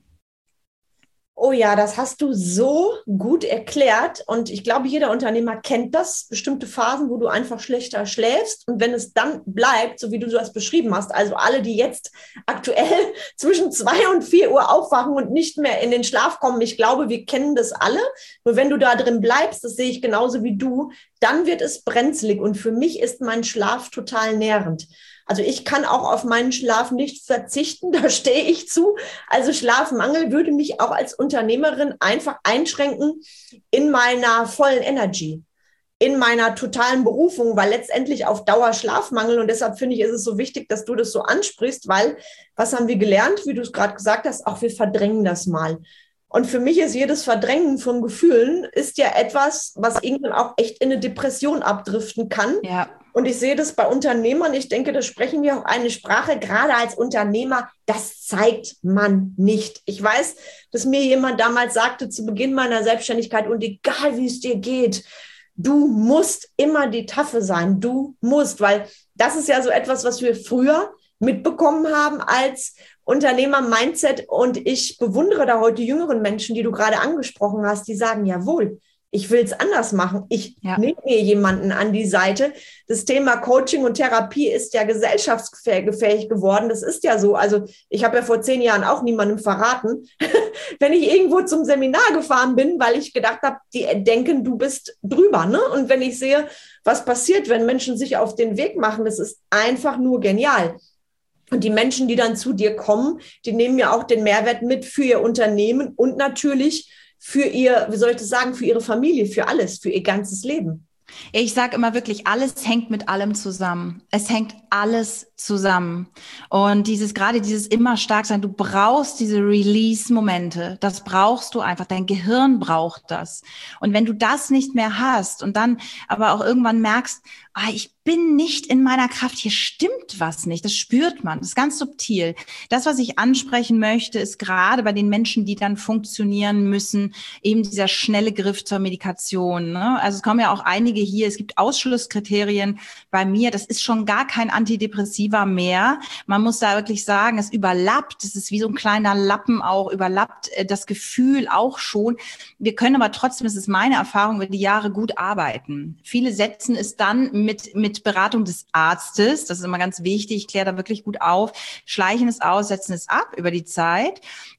Oh ja, das hast du so gut erklärt. Und ich glaube, jeder Unternehmer kennt das. Bestimmte Phasen, wo du einfach schlechter schläfst. Und wenn es dann bleibt, so wie du das beschrieben hast, also alle, die jetzt aktuell zwischen 2 und 4 Uhr aufwachen und nicht mehr in den Schlaf kommen, ich glaube, wir kennen das alle. Nur wenn du da drin bleibst, das sehe ich genauso wie du, dann wird es brenzlig. Und für mich ist mein Schlaf total nährend. Also ich kann auch auf meinen Schlaf nicht verzichten, da stehe ich zu. Also Schlafmangel würde mich auch als Unternehmerin einfach einschränken in meiner vollen Energy, in meiner totalen Berufung, weil letztendlich auf Dauer Schlafmangel, und deshalb finde ich, ist es so wichtig, dass du das so ansprichst, weil was haben wir gelernt, wie du es gerade gesagt hast, auch wir verdrängen das mal. Und für mich ist jedes Verdrängen von Gefühlen ist ja etwas, was irgendwann auch echt in eine Depression abdriften kann. Ja. Und ich sehe das bei Unternehmern. Ich denke, da sprechen wir auch eine Sprache, gerade als Unternehmer, das zeigt man nicht. Ich weiß, dass mir jemand damals sagte zu Beginn meiner Selbstständigkeit, und egal wie es dir geht, du musst immer die Taffe sein. Du musst, weil das ist ja so etwas, was wir früher mitbekommen haben als Unternehmer-Mindset. Und ich bewundere da heute jüngeren Menschen, die du gerade angesprochen hast, die sagen, jawohl, ich will es anders machen. Ich nehme mir jemanden an die Seite. Das Thema Coaching und Therapie ist ja gesellschaftsfähig geworden. Das ist ja so. Also ich habe ja vor 10 Jahren auch niemandem verraten, wenn ich irgendwo zum Seminar gefahren bin, weil ich gedacht habe, die denken, du bist drüber. Ne? Und wenn ich sehe, was passiert, wenn Menschen sich auf den Weg machen, das ist einfach nur genial. Und die Menschen, die dann zu dir kommen, die nehmen ja auch den Mehrwert mit für ihr Unternehmen und natürlich für ihr, wie soll ich das sagen, für ihre Familie, für alles, für ihr ganzes Leben. Ich sage immer wirklich, alles hängt mit allem zusammen. Es hängt alles zusammen. Und gerade dieses immer stark sein, du brauchst diese Release-Momente. Das brauchst du einfach. Dein Gehirn braucht das. Und wenn du das nicht mehr hast und dann aber auch irgendwann merkst, ich bin nicht in meiner Kraft, hier stimmt was nicht, das spürt man, das ist ganz subtil. Das, was ich ansprechen möchte, ist gerade bei den Menschen, die dann funktionieren müssen, eben dieser schnelle Griff zur Medikation. Ne? Also es kommen ja auch einige hier, es gibt Ausschlusskriterien bei mir, das ist schon gar kein Antidepressiva mehr. Man muss da wirklich sagen, es überlappt, es ist wie so ein kleiner Lappen auch, überlappt das Gefühl auch schon. Wir können aber trotzdem, das ist meine Erfahrung, über die Jahre gut arbeiten. Viele setzen es dann mit Beratung des Arztes, das ist immer ganz wichtig, ich kläre da wirklich gut auf, schleichen es aus, setzen es ab über die Zeit.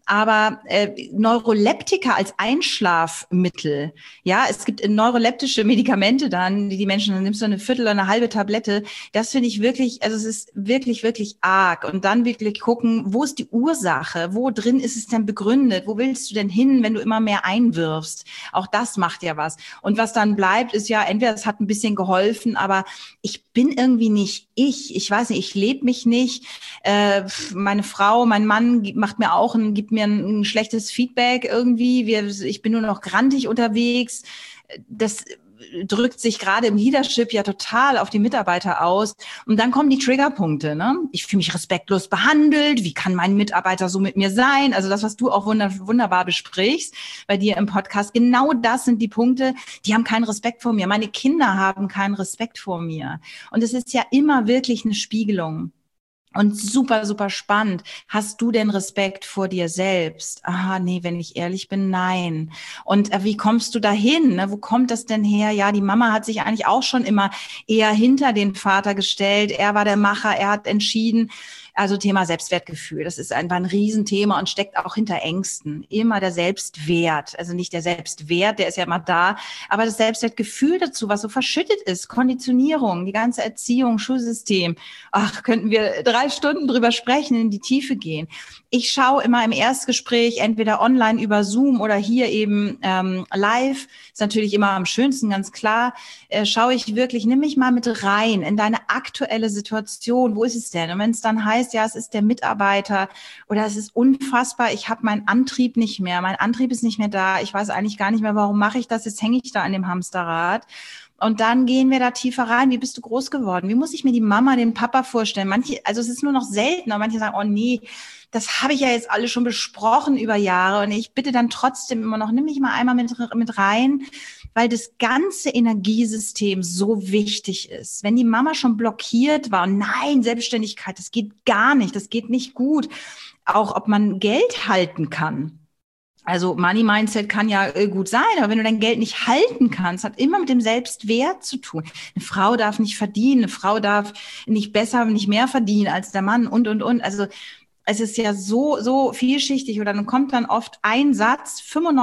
aber Neuroleptika als Einschlafmittel, ja, es gibt neuroleptische Medikamente dann, die Menschen, dann nimmst du eine Viertel oder eine halbe Tablette, das finde ich wirklich, also es ist wirklich, wirklich arg. Und dann wirklich gucken, wo ist die Ursache, wo drin ist es denn begründet, wo willst du denn hin, wenn du immer mehr einwirfst? Auch das macht ja was. Und was dann bleibt, ist ja, entweder es hat ein bisschen geholfen, aber ich bin irgendwie nicht ich weiß nicht, ich lebe mich nicht. Meine Frau, mein Mann gibt mir ein schlechtes Feedback irgendwie. Ich bin nur noch grantig unterwegs. Das drückt sich gerade im Leadership ja total auf die Mitarbeiter aus. Und dann kommen die Triggerpunkte, ne? Ich fühle mich respektlos behandelt. Wie kann mein Mitarbeiter so mit mir sein? Also das, was du auch wunderbar besprichst bei dir im Podcast, genau das sind die Punkte, die haben keinen Respekt vor mir. Meine Kinder haben keinen Respekt vor mir. Und es ist ja immer wirklich eine Spiegelung. Und super, super spannend. Hast du denn Respekt vor dir selbst? Ah, nee, wenn ich ehrlich bin, nein. Und wie kommst du dahin? Ne? Wo kommt das denn her? Ja, die Mama hat sich eigentlich auch schon immer eher hinter den Vater gestellt. Er war der Macher, er hat entschieden. Also Thema Selbstwertgefühl, das ist einfach ein Riesenthema und steckt auch hinter Ängsten. Immer der Selbstwert, also nicht der Selbstwert, der ist ja immer da, aber das Selbstwertgefühl dazu, was so verschüttet ist, Konditionierung, die ganze Erziehung, Schulsystem. Ach, könnten wir 3 Stunden drüber sprechen, in die Tiefe gehen. Ich schaue immer im Erstgespräch, entweder online über Zoom oder hier eben live, ist natürlich immer am schönsten, ganz klar, schaue ich wirklich, nimm mich mal mit rein in deine aktuelle Situation. Wo ist es denn? Und wenn es dann heißt, ja, es ist der Mitarbeiter oder es ist unfassbar, ich habe meinen Antrieb nicht mehr, mein Antrieb ist nicht mehr da, ich weiß eigentlich gar nicht mehr, warum mache ich das, jetzt hänge ich da an dem Hamsterrad. Und dann gehen wir da tiefer rein. Wie bist du groß geworden? Wie muss ich mir die Mama, den Papa vorstellen? Manche, also es ist nur noch selten, aber manche sagen, oh nee, das habe ich ja jetzt alle schon besprochen über Jahre. Und ich bitte dann trotzdem immer noch, nimm mich mal einmal mit rein, weil das ganze Energiesystem so wichtig ist. Wenn die Mama schon blockiert war, und nein, Selbstständigkeit, das geht gar nicht, das geht nicht gut. Auch ob man Geld halten kann. Also Money Mindset kann ja gut sein, aber wenn du dein Geld nicht halten kannst, hat immer mit dem Selbstwert zu tun. Eine Frau darf nicht verdienen, eine Frau darf nicht besser, nicht mehr verdienen als der Mann und. Also es ist ja so vielschichtig oder dann kommt dann oft ein Satz,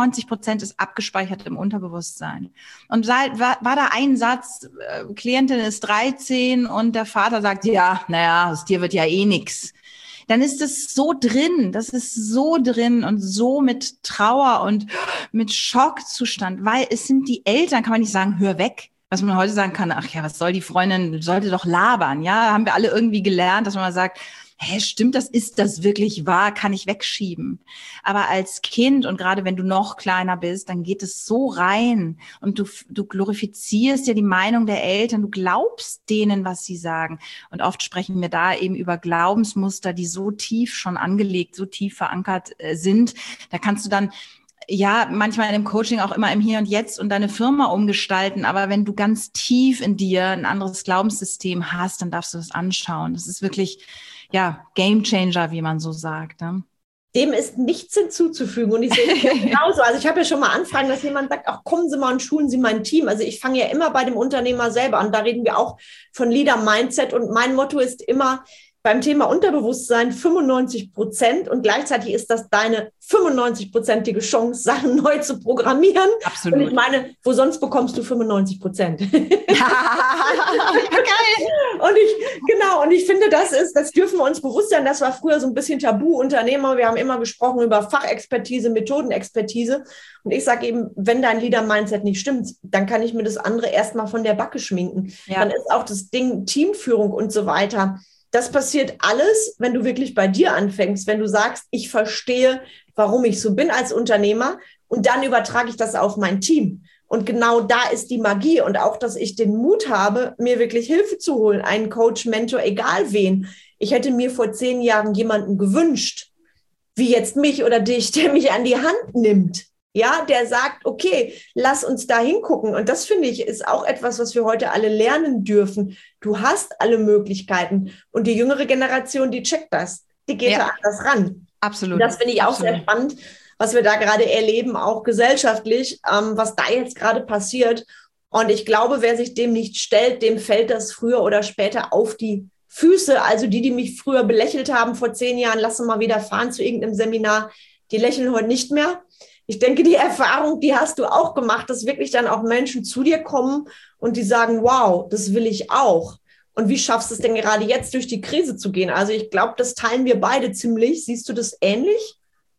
95% ist abgespeichert im Unterbewusstsein. Und war da ein Satz, Klientin ist 13 und der Vater sagt, ja, naja, aus dir wird ja eh nix. Dann ist es so drin, das ist so drin und so mit Trauer und mit Schockzustand, weil es sind die Eltern, kann man nicht sagen, hör weg. Was man heute sagen kann, ach ja, was soll die Freundin, sollte doch labern. Ja, haben wir alle irgendwie gelernt, dass man mal sagt, hä, stimmt das, ist das wirklich wahr, kann ich wegschieben. Aber als Kind und gerade wenn du noch kleiner bist, dann geht es so rein und du glorifizierst ja die Meinung der Eltern, du glaubst denen, was sie sagen. Und oft sprechen wir da eben über Glaubensmuster, die so tief schon angelegt, so tief verankert sind. Da kannst du dann ja, manchmal in dem Coaching auch immer im Hier und Jetzt und deine Firma umgestalten. Aber wenn du ganz tief in dir ein anderes Glaubenssystem hast, dann darfst du das anschauen. Das ist wirklich, ja, Game Changer, wie man so sagt. Ne? Dem ist nichts hinzuzufügen. Und ich sehe es genauso. Also ich habe ja schon mal Anfragen, dass jemand sagt, ach, kommen Sie mal und schulen Sie mein Team. Also ich fange ja immer bei dem Unternehmer selber an. Da reden wir auch von Leader Mindset. Und mein Motto ist immer, beim Thema Unterbewusstsein 95% und gleichzeitig ist das deine 95%ige Chance, Sachen neu zu programmieren. Absolut. Und ich meine, wo sonst bekommst du 95%? Ja, geil. Und ich finde, das dürfen wir uns bewusst sein. Das war früher so ein bisschen Tabu, Unternehmer. Wir haben immer gesprochen über Fachexpertise, Methodenexpertise. Und ich sage eben, wenn dein Leader-Mindset nicht stimmt, dann kann ich mir das andere erstmal von der Backe schminken. Ja. Dann ist auch das Ding Teamführung und so weiter. Das passiert alles, wenn du wirklich bei dir anfängst, wenn du sagst, ich verstehe, warum ich so bin als Unternehmer und dann übertrage ich das auf mein Team. Und genau da ist die Magie und auch, dass ich den Mut habe, mir wirklich Hilfe zu holen, einen Coach, Mentor, egal wen. Ich hätte mir vor 10 Jahren jemanden gewünscht, wie jetzt mich oder dich, der mich an die Hand nimmt. Ja, der sagt, okay, lass uns da hingucken. Und das, finde ich, ist auch etwas, was wir heute alle lernen dürfen. Du hast alle Möglichkeiten. Und die jüngere Generation, die checkt das. Die geht da anders ran. Absolut. Und das finde ich auch sehr spannend, was wir da gerade erleben, auch gesellschaftlich, was da jetzt gerade passiert. Und ich glaube, wer sich dem nicht stellt, dem fällt das früher oder später auf die Füße. Also die mich früher belächelt haben vor 10 Jahren, lass uns mal wieder fahren zu irgendeinem Seminar. die lächeln heute nicht mehr. Ich denke, die Erfahrung, die hast du auch gemacht, dass wirklich dann auch Menschen zu dir kommen und die sagen, wow, das will ich auch. Und wie schaffst du es denn gerade jetzt durch die Krise zu gehen? Also ich glaube, das teilen wir beide ziemlich. Siehst du das ähnlich?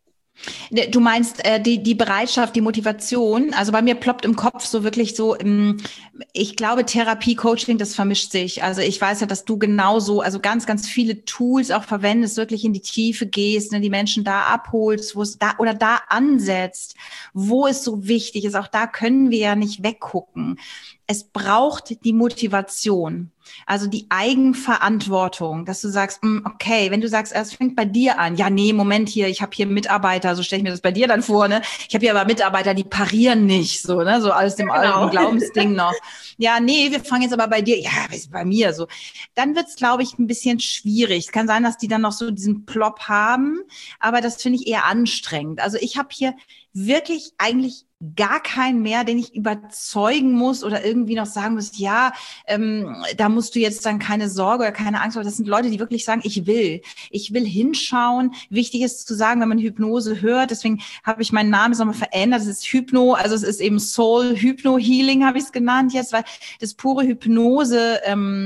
Du meinst die Bereitschaft, die Motivation. Also bei mir ploppt im Kopf so wirklich so, ich glaube, Therapie, Coaching, das vermischt sich. Also ich weiß ja, dass du genauso, also ganz, ganz viele Tools auch verwendest, wirklich in die Tiefe gehst, ne, die Menschen da abholst, wo es da oder da ansetzt, wo es so wichtig ist. Auch da können wir ja nicht weggucken. Es braucht die Motivation, also die Eigenverantwortung, dass du sagst, okay, wenn du sagst, es fängt bei dir an, ja, nee, Moment hier, ich habe hier Mitarbeiter, so stelle ich mir das bei dir dann vor, ne? Ich habe hier aber Mitarbeiter, die parieren nicht, so, ne, so aus dem alten Glaubensding noch. Ja, nee, wir fangen jetzt aber bei dir, ja, bei mir so. Dann wird's, glaube ich, ein bisschen schwierig. Es kann sein, dass die dann noch so diesen Plop haben, aber das finde ich eher anstrengend. Also ich habe hier wirklich eigentlich gar keinen mehr, den ich überzeugen muss oder irgendwie noch sagen muss, ja, da musst du jetzt dann keine Sorge oder keine Angst haben. Das sind Leute, die wirklich sagen, ich will hinschauen. Wichtig ist zu sagen, wenn man Hypnose hört, deswegen habe ich meinen Namen jetzt nochmal verändert, das ist Hypno, also es ist eben Soul Hypno Healing, habe ich es genannt jetzt, weil das pure Hypnose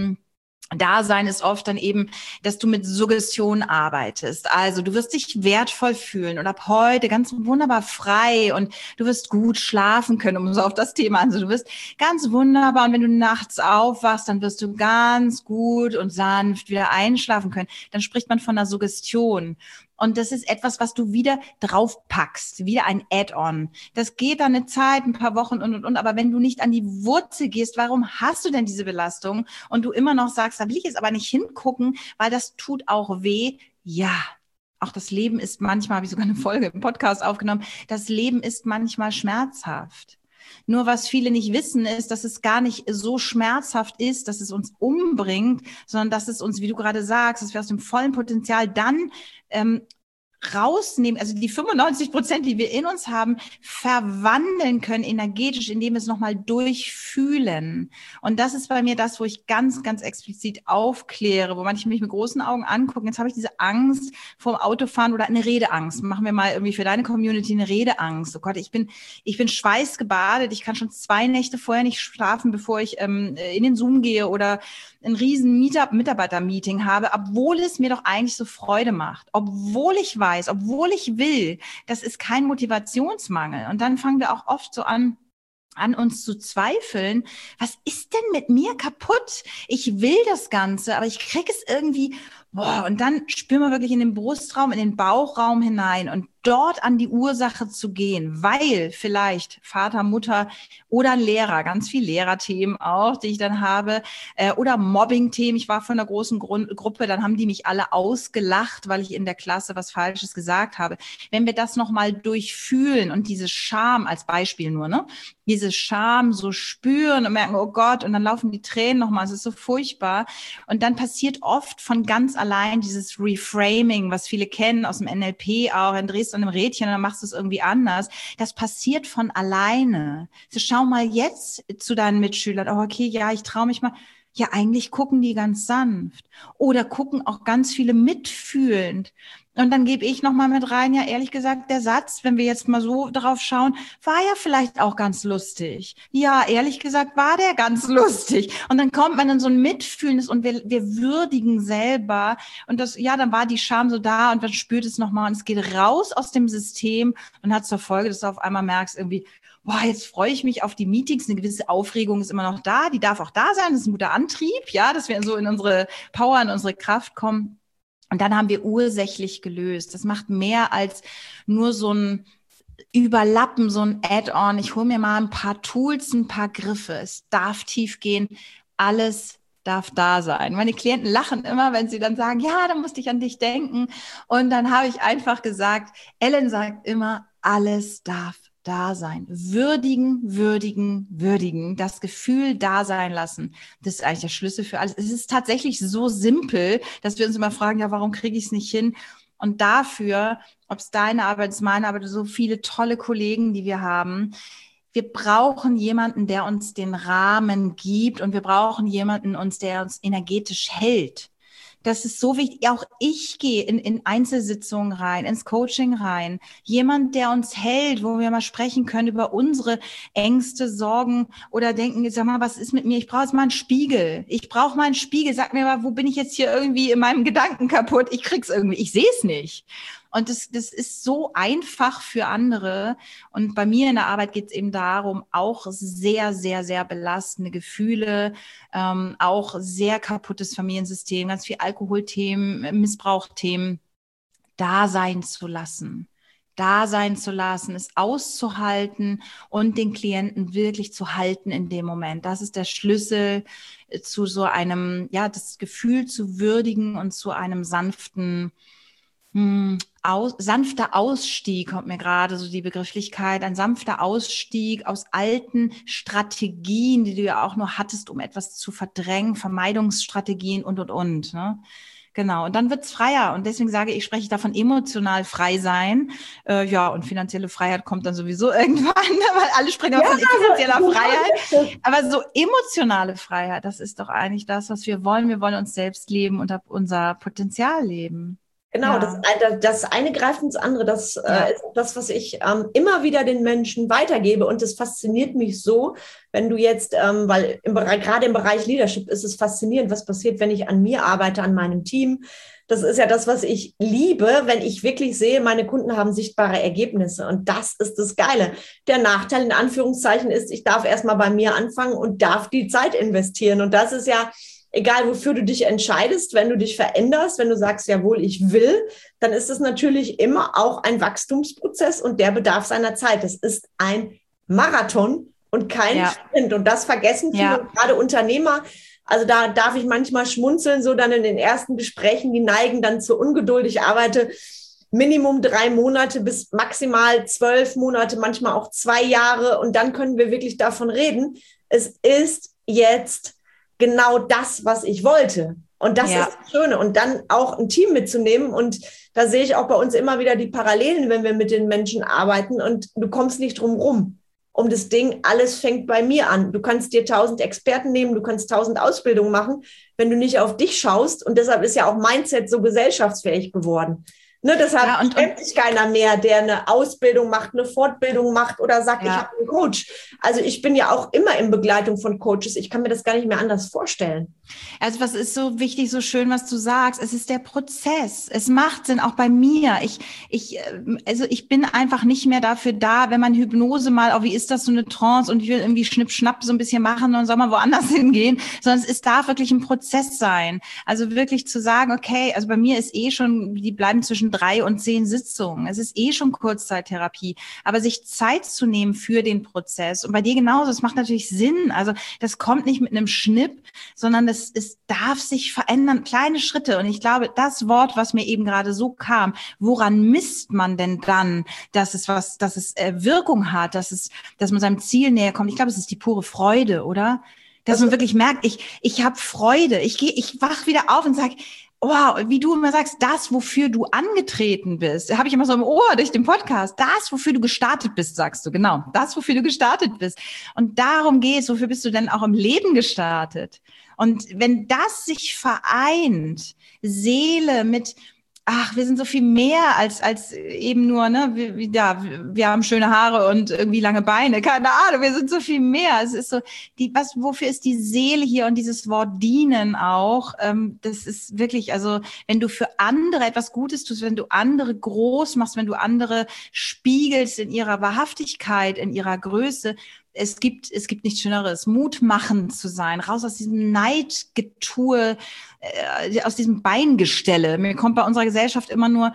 Dasein ist oft dann eben, dass du mit Suggestion arbeitest. Also du wirst dich wertvoll fühlen und ab heute ganz wunderbar frei und du wirst gut schlafen können, um so auf das Thema an. Also du wirst ganz wunderbar und wenn du nachts aufwachst, dann wirst du ganz gut und sanft wieder einschlafen können. Dann spricht man von einer Suggestion. Und das ist etwas, was du wieder draufpackst, wieder ein Add-on. Das geht dann eine Zeit, ein paar Wochen und. Aber wenn du nicht an die Wurzel gehst, warum hast du denn diese Belastung? Und du immer noch sagst, da will ich jetzt aber nicht hingucken, weil das tut auch weh. Ja, auch das Leben ist manchmal, habe ich sogar eine Folge im Podcast aufgenommen, das Leben ist manchmal schmerzhaft. Nur was viele nicht wissen, ist, dass es gar nicht so schmerzhaft ist, dass es uns umbringt, sondern dass es uns, wie du gerade sagst, dass wir aus dem vollen Potenzial dann rausnehmen, also die 95%, die wir in uns haben, verwandeln können energetisch, indem wir es nochmal durchfühlen. Und das ist bei mir das, wo ich ganz, ganz explizit aufkläre, wo manche mich mit großen Augen angucken. Jetzt habe ich diese Angst vorm Autofahren oder eine Redeangst. Machen wir mal irgendwie für deine Community eine Redeangst. Oh Gott, ich bin schweißgebadet. Ich kann schon 2 Nächte vorher nicht schlafen, bevor ich in den Zoom gehe oder ein riesen Mitarbeiter-Meeting habe, obwohl es mir doch eigentlich so Freude macht, obwohl ich weiß, obwohl ich will, das ist kein Motivationsmangel. Und dann fangen wir auch oft so an uns zu zweifeln, was ist denn mit mir kaputt? Ich will das Ganze, aber ich kriege es irgendwie, und dann spüren wir wirklich in den Brustraum, in den Bauchraum hinein und dort an die Ursache zu gehen, weil vielleicht Vater, Mutter oder ein Lehrer, ganz viel Lehrerthemen auch, die ich dann habe, oder Mobbing-Themen. Ich war von einer großen Gruppe, dann haben die mich alle ausgelacht, weil ich in der Klasse was Falsches gesagt habe. Wenn wir das nochmal durchfühlen und diese Scham als Beispiel nur, ne, diese Scham so spüren und merken, oh Gott, und dann laufen die Tränen nochmal, es ist so furchtbar. Und dann passiert oft von ganz allein dieses Reframing, was viele kennen aus dem NLP auch, dann drehst du an einem Rädchen und dann machst du es irgendwie anders. Das passiert von alleine. So, schau mal jetzt zu deinen Mitschülern, oh okay, ja, ich traue mich mal. Ja, eigentlich gucken die ganz sanft oder gucken auch ganz viele mitfühlend. Und dann gebe ich nochmal mit rein, ja, ehrlich gesagt, der Satz, wenn wir jetzt mal so drauf schauen, war ja vielleicht auch ganz lustig. Ja, ehrlich gesagt, war der ganz lustig. Und dann kommt man in so ein Mitfühlendes und wir würdigen selber. Und das, ja, dann war die Scham so da und dann spürt es nochmal und es geht raus aus dem System und hat zur Folge, dass du auf einmal merkst, irgendwie, boah, jetzt freue ich mich auf die Meetings. Eine gewisse Aufregung ist immer noch da. Die darf auch da sein. Das ist ein guter Antrieb, ja, dass wir so in unsere Power, in unsere Kraft kommen. Und dann haben wir ursächlich gelöst. Das macht mehr als nur so ein Überlappen, so ein Add-on. Ich hole mir mal ein paar Tools, ein paar Griffe. Es darf tief gehen. Alles darf da sein. Meine Klienten lachen immer, wenn sie dann sagen, ja, dann musste ich an dich denken. Und dann habe ich einfach gesagt, Ellen sagt immer, alles darf da sein. Würdigen, würdigen, würdigen. Das Gefühl da sein lassen. Das ist eigentlich der Schlüssel für alles. Es ist tatsächlich so simpel, dass wir uns immer fragen, ja, warum kriege ich es nicht hin? Und dafür, ob es deine Arbeit ist, meine Arbeit, so viele tolle Kollegen, die wir haben. Wir brauchen jemanden, der uns den Rahmen gibt und wir brauchen jemanden, der uns energetisch hält. Das ist so wichtig. Auch ich gehe in Einzelsitzungen rein, ins Coaching rein. Jemand, der uns hält, wo wir mal sprechen können über unsere Ängste, Sorgen oder denken, sag mal, was ist mit mir? Ich brauche jetzt mal einen Spiegel. Ich brauche mal einen Spiegel. Sag mir mal, wo bin ich jetzt hier irgendwie in meinem Gedanken kaputt? Ich krieg's irgendwie. Ich sehe es nicht. Und das ist so einfach für andere. Und bei mir in der Arbeit geht es eben darum, auch sehr, sehr, sehr belastende Gefühle, auch sehr kaputtes Familiensystem, ganz viel Alkoholthemen, Missbrauchthemen, da sein zu lassen. Es auszuhalten und den Klienten wirklich zu halten in dem Moment. Das ist der Schlüssel zu so einem, ja, das Gefühl zu würdigen und zu einem sanfter Ausstieg, kommt mir gerade so die Begrifflichkeit, ein sanfter Ausstieg aus alten Strategien, die du ja auch nur hattest, um etwas zu verdrängen, Vermeidungsstrategien und. Ne? Genau, und dann wird's freier. Und deswegen sage ich, spreche davon emotional frei sein. Ja, und finanzielle Freiheit kommt dann sowieso irgendwann, weil alle sprechen auch von finanzieller Freiheit. Aber so emotionale Freiheit, das ist doch eigentlich das, was wir wollen. Wir wollen uns selbst leben und unser Potenzial leben. Genau, das eine greift ins andere. Das ist das, was ich immer wieder den Menschen weitergebe. Und das fasziniert mich so, wenn du jetzt, weil gerade im Bereich Leadership ist es faszinierend, was passiert, wenn ich an mir arbeite, an meinem Team. Das ist ja das, was ich liebe, wenn ich wirklich sehe, meine Kunden haben sichtbare Ergebnisse. Und das ist das Geile. Der Nachteil in Anführungszeichen ist, ich darf erstmal bei mir anfangen und darf die Zeit investieren. Und das ist ja egal, wofür du dich entscheidest, wenn du dich veränderst, wenn du sagst, jawohl, ich will, dann ist es natürlich immer auch ein Wachstumsprozess und der bedarf seiner Zeit. Das ist ein Marathon und kein Sprint. Und das vergessen viele, gerade Unternehmer. Also da darf ich manchmal schmunzeln, so dann in den ersten Gesprächen, die neigen dann zur Ungeduld. Ich arbeite Minimum 3 Monate bis maximal 12 Monate, manchmal auch 2 Jahre. Und dann können wir wirklich davon reden. Es ist jetzt genau das, was ich wollte. Und das ist das Schöne. Und dann auch ein Team mitzunehmen. Und da sehe ich auch bei uns immer wieder die Parallelen, wenn wir mit den Menschen arbeiten. Und du kommst nicht drum rum. Um das Ding, alles fängt bei mir an. Du kannst dir 1000 Experten nehmen, du kannst 1000 Ausbildungen machen, wenn du nicht auf dich schaust. Und deshalb ist ja auch Mindset so gesellschaftsfähig geworden. Ne, deshalb kennt sich keiner mehr, der eine Ausbildung macht, eine Fortbildung macht oder sagt, ich habe einen Coach. Also ich bin ja auch immer in Begleitung von Coaches. Ich kann mir das gar nicht mehr anders vorstellen. Also was ist so wichtig, so schön, was du sagst? Es ist der Prozess. Es macht Sinn, auch bei mir. Ich bin einfach nicht mehr dafür da, wenn man Hypnose mal, wie ist das, so eine Trance und ich will irgendwie schnipp-schnapp so ein bisschen machen und soll mal woanders hingehen, sondern es darf wirklich ein Prozess sein. Also wirklich zu sagen, okay, also bei mir ist schon, die bleiben zwischen 3 und 10 Sitzungen. Es ist schon Kurzzeittherapie. Aber sich Zeit zu nehmen für den Prozess und bei dir genauso, es macht natürlich Sinn. Also das kommt nicht mit einem Schnipp, sondern es darf sich verändern, kleine Schritte. Und ich glaube, das Wort, was mir eben gerade so kam, woran misst man denn dann, dass es Wirkung hat, dass man seinem Ziel näher kommt? Ich glaube, es ist die pure Freude, oder? Dass man wirklich merkt, ich habe Freude. Ich wach wieder auf und sage, wow, wie du immer sagst, das, wofür du angetreten bist, habe ich immer so im Ohr durch den Podcast, das, wofür du gestartet bist, sagst du, genau, das, wofür du gestartet bist. Und darum geht's, wofür bist du denn auch im Leben gestartet? Und wenn das sich vereint, Seele mit, wir sind so viel mehr als eben nur, ne, wir haben schöne Haare und irgendwie lange Beine, keine Ahnung, wir sind so viel mehr. Es ist so, wofür ist die Seele hier und dieses Wort dienen auch, das ist wirklich, also, wenn du für andere etwas Gutes tust, wenn du andere groß machst, wenn du andere spiegelst in ihrer Wahrhaftigkeit, in ihrer Größe, es gibt nichts Schöneres, mutmachend zu sein, raus aus diesem Neidgetue, aus diesem Beingestelle. Mir kommt bei unserer Gesellschaft immer nur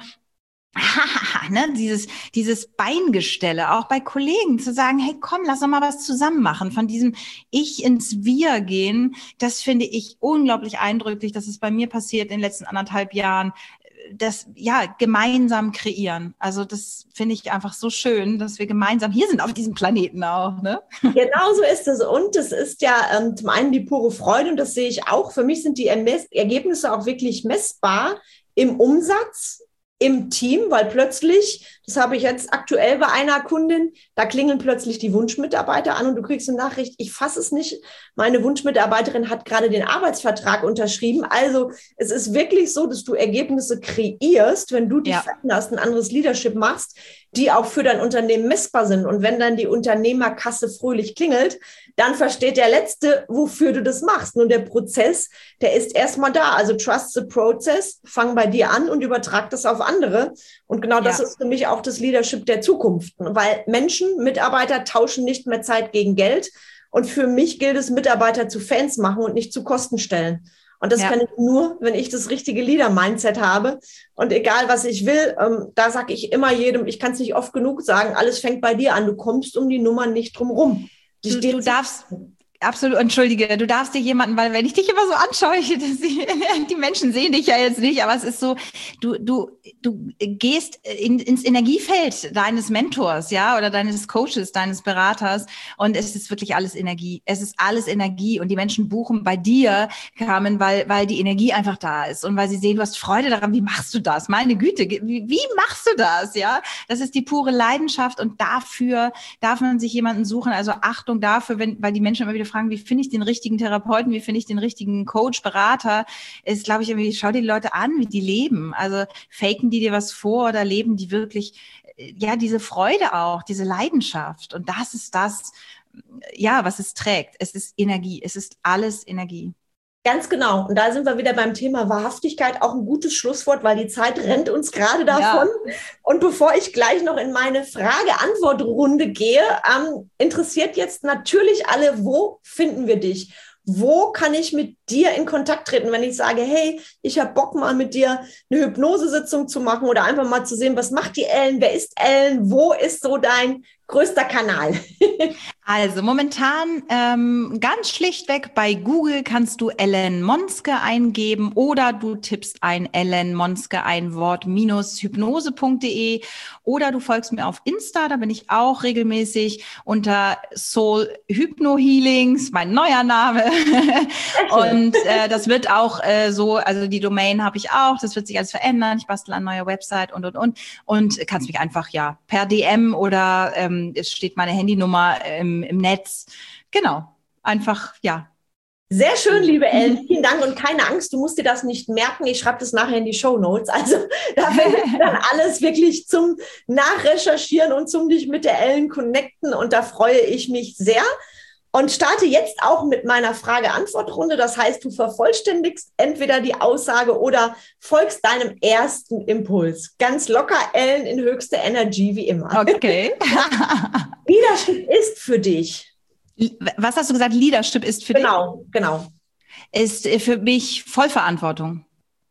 ne, dieses Beingestelle, auch bei Kollegen zu sagen, hey, komm, lass doch mal was zusammen machen. Von diesem Ich ins Wir gehen, das finde ich unglaublich eindrücklich. Das ist bei mir passiert in den letzten 1,5 Jahren. Das, gemeinsam kreieren. Also das finde ich einfach so schön, dass wir gemeinsam hier sind auf diesem Planeten auch, ne? Genau so ist es. Und es ist ja zum einen die pure Freude und das sehe ich auch. Für mich sind die Ergebnisse auch wirklich messbar im Umsatz, im Team, weil plötzlich, das habe ich jetzt aktuell bei einer Kundin, da klingeln plötzlich die Wunschmitarbeiter an und du kriegst eine Nachricht, ich fasse es nicht, meine Wunschmitarbeiterin hat gerade den Arbeitsvertrag unterschrieben. Also es ist wirklich so, dass du Ergebnisse kreierst, wenn du dich veränderst, ein anderes Leadership machst, die auch für dein Unternehmen messbar sind. Und wenn dann die Unternehmerkasse fröhlich klingelt, dann versteht der Letzte, wofür du das machst. Nun, der Prozess, der ist erstmal da. Also trust the process, fang bei dir an und übertrag das auf andere. Und genau das ist für mich auch das Leadership der Zukunft. Weil Menschen, Mitarbeiter tauschen nicht mehr Zeit gegen Geld. Und für mich gilt es, Mitarbeiter zu Fans machen und nicht zu Kosten stellen. Und das kann ich nur, wenn ich das richtige Leader-Mindset habe. Und egal, was ich will, da sage ich immer jedem, ich kann es nicht oft genug sagen, alles fängt bei dir an. Du kommst um die Nummern nicht drum rum. Du darfst, absolut, entschuldige, du darfst dir jemanden, weil wenn ich dich immer so anschaue, die Menschen sehen dich ja jetzt nicht, aber es ist so, du gehst ins Energiefeld deines Mentors, ja, oder deines Coaches, deines Beraters und es ist wirklich alles Energie. Es ist alles Energie und die Menschen buchen bei dir, Carmen, weil die Energie einfach da ist und weil sie sehen, du hast Freude daran. Wie machst du das? Meine Güte, wie machst du das? Ja, das ist die pure Leidenschaft und dafür darf man sich jemanden suchen. Also Achtung dafür, weil die Menschen immer wieder fragen, wie finde ich den richtigen Therapeuten, wie finde ich den richtigen Coach, Berater, ist, glaube ich, irgendwie, schau dir die Leute an, wie die leben. Also faken die dir was vor oder leben die wirklich, ja, diese Freude auch, diese Leidenschaft. Und das ist das, ja, was es trägt. Es ist Energie. Es ist alles Energie. Ganz genau. Und da sind wir wieder beim Thema Wahrhaftigkeit, auch ein gutes Schlusswort, weil die Zeit rennt uns gerade davon. Ja. Und bevor ich gleich noch in meine Frage-Antwort-Runde gehe, interessiert jetzt natürlich alle, wo finden wir dich? Wo kann ich mit dir in Kontakt treten, wenn ich sage, hey, ich habe Bock mal mit dir eine Hypnosesitzung zu machen oder einfach mal zu sehen, was macht die Ellen, wer ist Ellen, wo ist so dein größter Kanal? Also momentan ganz schlichtweg bei Google kannst du Ellen Monske eingeben oder du tippst ein Ellen Monske ein Wort -hypnose.de oder du folgst mir auf Insta, da bin ich auch regelmäßig unter Soul Hypno Healings, mein neuer Name. Und das wird auch so, also die Domain habe ich auch, das wird sich alles verändern, ich bastel eine neue Website und kannst mich einfach ja per DM oder es steht meine Handynummer im Netz. Genau, einfach, ja. Sehr schön, liebe Ellen. Vielen Dank und keine Angst, du musst dir das nicht merken. Ich schreibe das nachher in die Shownotes. Also da findet dann alles wirklich zum Nachrecherchieren und zum dich mit der Ellen connecten. Und da freue ich mich sehr. Und starte jetzt auch mit meiner Frage-Antwort-Runde. Das heißt, du vervollständigst entweder die Aussage oder folgst deinem ersten Impuls. Ganz locker, Ellen, in höchster Energy, wie immer. Okay. Leadership ist für dich. Was hast du gesagt? Leadership ist für dich? Genau. Ist für mich Vollverantwortung.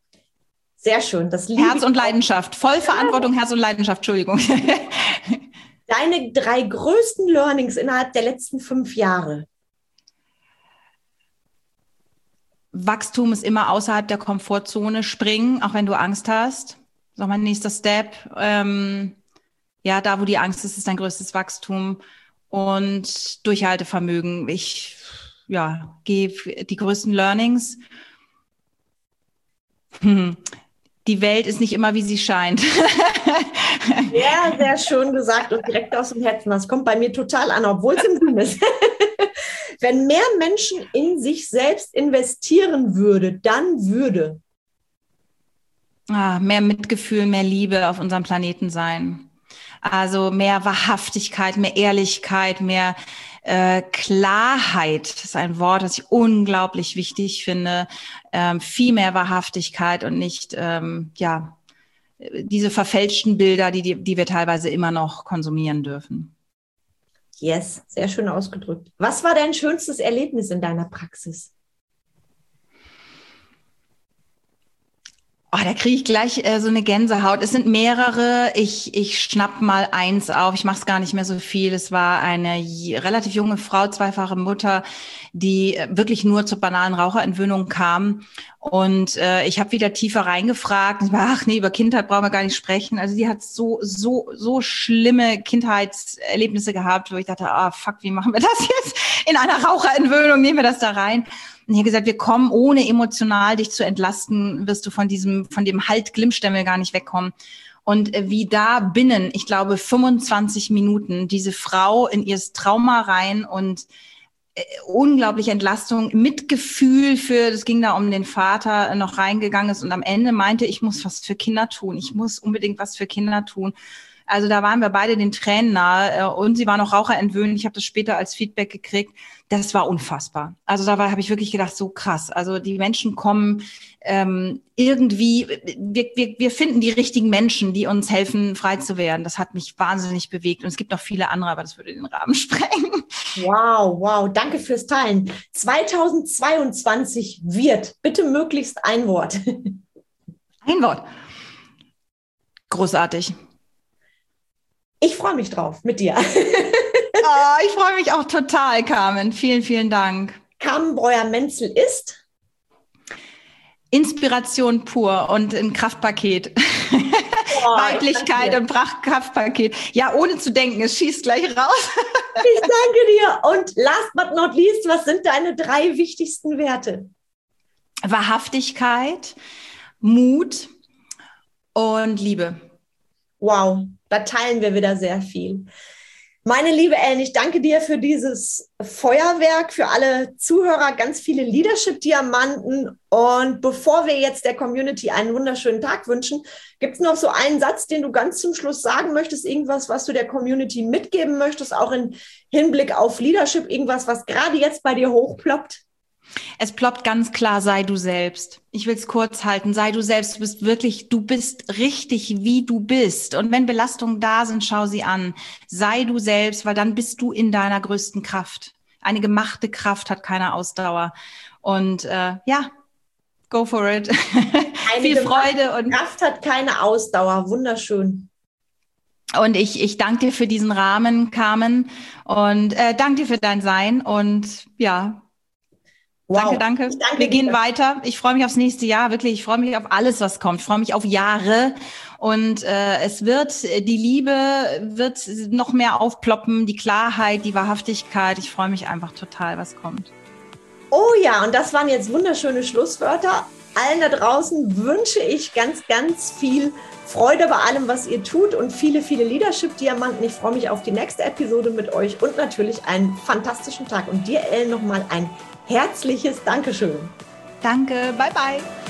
Sehr schön. Das Herz und Leidenschaft. Vollverantwortung, Herz und Leidenschaft. Entschuldigung. Deine 3 größten Learnings innerhalb der letzten 5 Jahre? Wachstum ist immer außerhalb der Komfortzone. Springen, auch wenn du Angst hast. Das ist mein nächster Step. Ja, da, wo die Angst ist, ist dein größtes Wachstum. Und Durchhaltevermögen. Ich gebe die größten Learnings. Die Welt ist nicht immer, wie sie scheint. Ja, sehr schön gesagt und direkt aus dem Herzen. Das kommt bei mir total an, obwohl es im Sinn ist. Wenn mehr Menschen in sich selbst investieren würde, dann würde mehr Mitgefühl, mehr Liebe auf unserem Planeten sein. Also mehr Wahrhaftigkeit, mehr Ehrlichkeit, mehr Klarheit. Das ist ein Wort, das ich unglaublich wichtig finde. Viel mehr Wahrhaftigkeit und nicht diese verfälschten Bilder, die wir teilweise immer noch konsumieren dürfen. Yes, sehr schön ausgedrückt. Was war dein schönstes Erlebnis in deiner Praxis? Oh, da kriege ich gleich so eine Gänsehaut. Es sind mehrere. Ich schnapp mal eins auf. Ich mache es gar nicht mehr so viel. Es war eine relativ junge Frau, zweifache Mutter, die wirklich nur zur banalen Raucherentwöhnung kam. Und ich habe wieder tiefer reingefragt. Ich war, über Kindheit brauchen wir gar nicht sprechen. Also die hat so schlimme Kindheitserlebnisse gehabt, wo ich dachte, fuck, wie machen wir das jetzt? In einer Raucherentwöhnung nehmen wir das da rein. hier gesagt, wir kommen, ohne emotional dich zu entlasten, wirst du von dem Halt Glimmstämmel gar nicht wegkommen. Und wie da binnen, ich glaube, 25 Minuten diese Frau in ihr Trauma rein und unglaubliche Entlastung, Mitgefühl das ging da um den Vater, noch reingegangen ist und am Ende meinte, ich muss was für Kinder tun. Ich muss unbedingt was für Kinder tun. Also da waren wir beide den Tränen nahe und sie war noch raucherentwöhnt. Ich habe das später als Feedback gekriegt. Das war unfassbar. Also da habe ich wirklich gedacht, so krass. Also die Menschen kommen irgendwie, wir finden die richtigen Menschen, die uns helfen, frei zu werden. Das hat mich wahnsinnig bewegt. Und es gibt noch viele andere, aber das würde den Rahmen sprengen. Wow, danke fürs Teilen. 2022 wird, bitte möglichst ein Wort. Ein Wort. Großartig. Ich freue mich drauf mit dir. Ich freue mich auch total, Carmen. Vielen, vielen Dank. Carmen Breuer-Menzel ist Inspiration pur und ein Kraftpaket. Weiblichkeit und Kraftpaket. Ja, ohne zu denken, es schießt gleich raus. Ich danke dir. Und last but not least, was sind deine 3 wichtigsten Werte? Wahrhaftigkeit, Mut und Liebe. Wow, da teilen wir wieder sehr viel. Meine liebe Ellen, ich danke dir für dieses Feuerwerk, für alle Zuhörer, ganz viele Leadership-Diamanten. Und bevor wir jetzt der Community einen wunderschönen Tag wünschen, gibt es noch so einen Satz, den du ganz zum Schluss sagen möchtest, irgendwas, was du der Community mitgeben möchtest, auch im Hinblick auf Leadership, irgendwas, was gerade jetzt bei dir hochploppt? Es ploppt ganz klar, sei du selbst. Ich will es kurz halten, sei du selbst. Du bist richtig, wie du bist. Und wenn Belastungen da sind, schau sie an. Sei du selbst, weil dann bist du in deiner größten Kraft. Eine gemachte Kraft hat keine Ausdauer. Und go for it. Viel Freude. Und Kraft hat keine Ausdauer. Wunderschön. Und ich danke dir für diesen Rahmen, Carmen. Und danke dir für dein Sein. Und ja, wow. Danke. Wir gehen weiter. Ich freue mich aufs nächste Jahr, wirklich. Ich freue mich auf alles, was kommt. Ich freue mich auf Jahre. Und die Liebe wird noch mehr aufploppen, die Klarheit, die Wahrhaftigkeit. Ich freue mich einfach total, was kommt. Oh ja, und das waren jetzt wunderschöne Schlusswörter. Allen da draußen wünsche ich ganz, ganz viel Freude bei allem, was ihr tut und viele, viele Leadership-Diamanten. Ich freue mich auf die nächste Episode mit euch und natürlich einen fantastischen Tag. Und dir, Ellen, nochmal ein herzliches Dankeschön. Danke, bye bye.